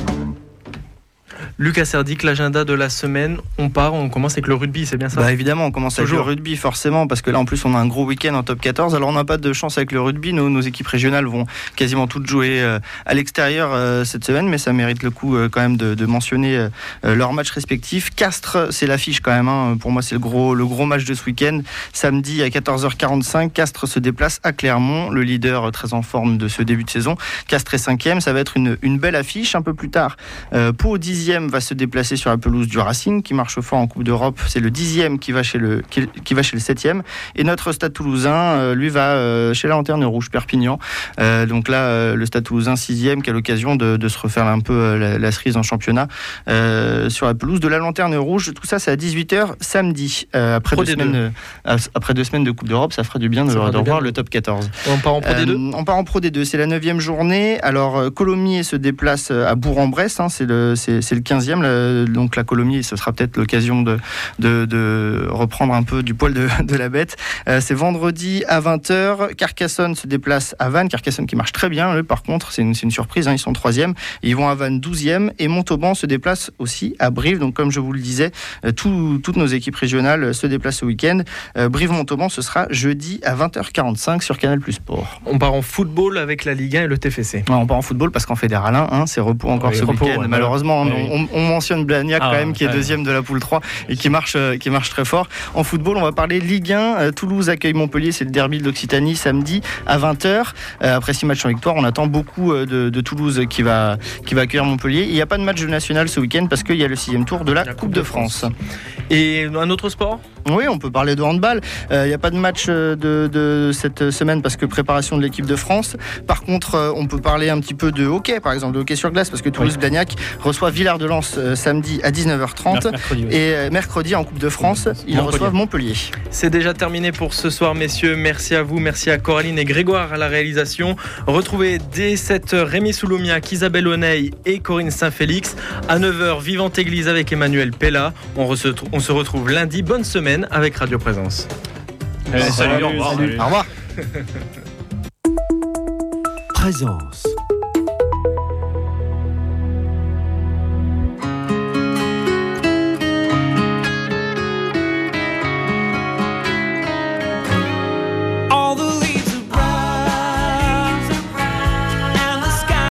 Lucas Serdic, l'agenda de la semaine, on part, on commence avec le rugby, c'est bien ça ? Bah évidemment, on commence Toujours. avec le rugby forcément, parce que là en plus on a un gros week-end en top quatorze, alors on n'a pas de chance avec le rugby, nos, nos équipes régionales vont quasiment toutes jouer euh, à l'extérieur euh, cette semaine, mais ça mérite le coup euh, quand même de, de mentionner euh, leurs matchs respectifs. Castres, c'est l'affiche quand même, hein. Pour moi c'est le gros, le gros match de ce week-end, samedi à quatorze heures quarante-cinq, Castres se déplace à Clermont, le leader très en forme de ce début de saison. Castres est cinquième, ça va être une, une belle affiche. Un peu plus tard, euh, Pau dixième va se déplacer sur la pelouse du Racing qui marche fort en Coupe d'Europe. C'est le dixième qui va chez le, qui, qui va chez le septième. Et notre Stade Toulousain, euh, lui, va euh, chez la Lanterne Rouge Perpignan. Euh, donc là, euh, le Stade Toulousain sixième qui a l'occasion de, de se refaire un peu euh, la, la cerise en championnat euh, sur la pelouse de la Lanterne Rouge. Tout ça, c'est à dix-huit heures samedi. Euh, après, deux semaines, euh, après deux semaines de Coupe d'Europe, ça ferait du bien de, de revoir le top quatorze. On part en Pro D deux euh, On part en Pro D deux. C'est la neuvième journée. Alors, Colomiers se déplace à Bourg-en-Bresse. Hein, c'est, le, c'est, c'est le quinzième. Le, donc la Colomiers, ce sera peut-être l'occasion de, de, de reprendre un peu du poil de, de la bête. Euh, c'est vendredi à vingt heures. Carcassonne se déplace à Vannes. Carcassonne qui marche très bien. Eux, par contre, c'est une, c'est une surprise. Hein, ils sont troisième. Ils vont à Vannes douzième. Et Montauban se déplace aussi à Brive. Donc comme je vous le disais, euh, tout, toutes nos équipes régionales se déplacent ce week-end. Euh, Brive-Montauban, ce sera jeudi à vingt heures quarante-cinq sur Canal Plus Sport. On part en football avec la Ligue un et le T F C. Ouais, on part en football parce qu'en fédéral un, hein, c'est repos encore oui, ce repos, week-end. Ouais, malheureusement, ouais. on, on mentionne Blagnac ah, quand même, qui est ouais. deuxième de la poule trois et qui marche, euh, qui marche très fort. En football, on va parler Ligue un. Euh, Toulouse accueille Montpellier, c'est le derby de l'Occitanie samedi à vingt heures. Euh, après six matchs en victoire, on attend beaucoup euh, de, de Toulouse qui va, qui va accueillir Montpellier. Il n'y a pas de match national ce week-end parce qu'il y a le sixième tour de la, la Coupe, coupe de, de France. France. Et un autre sport ? Oui, on peut parler de handball. Il euh, n'y a pas de match de, de cette semaine parce que préparation de l'équipe de France. Par contre, euh, on peut parler un petit peu de hockey, par exemple, de hockey sur glace, parce que Toulouse-Blagnac oui. reçoit Villard-de-Lans euh, samedi à dix-neuf heures trente. Mercredi, oui. Et euh, mercredi, en Coupe de France, ils Montpellier. reçoivent Montpellier. C'est déjà terminé pour ce soir, messieurs. Merci à vous, merci à Coraline et Grégoire à la réalisation. Retrouvez dès sept heures Rémi Souloumiac, Isabelle Oneil et Corinne Saint-Félix. À neuf heures, Vivante Église avec Emmanuel Pella. On, re- on se retrouve lundi. Bonne semaine avec Radio Présence. Allez, salut, salut, au revoir. Salut. Au revoir. Présence.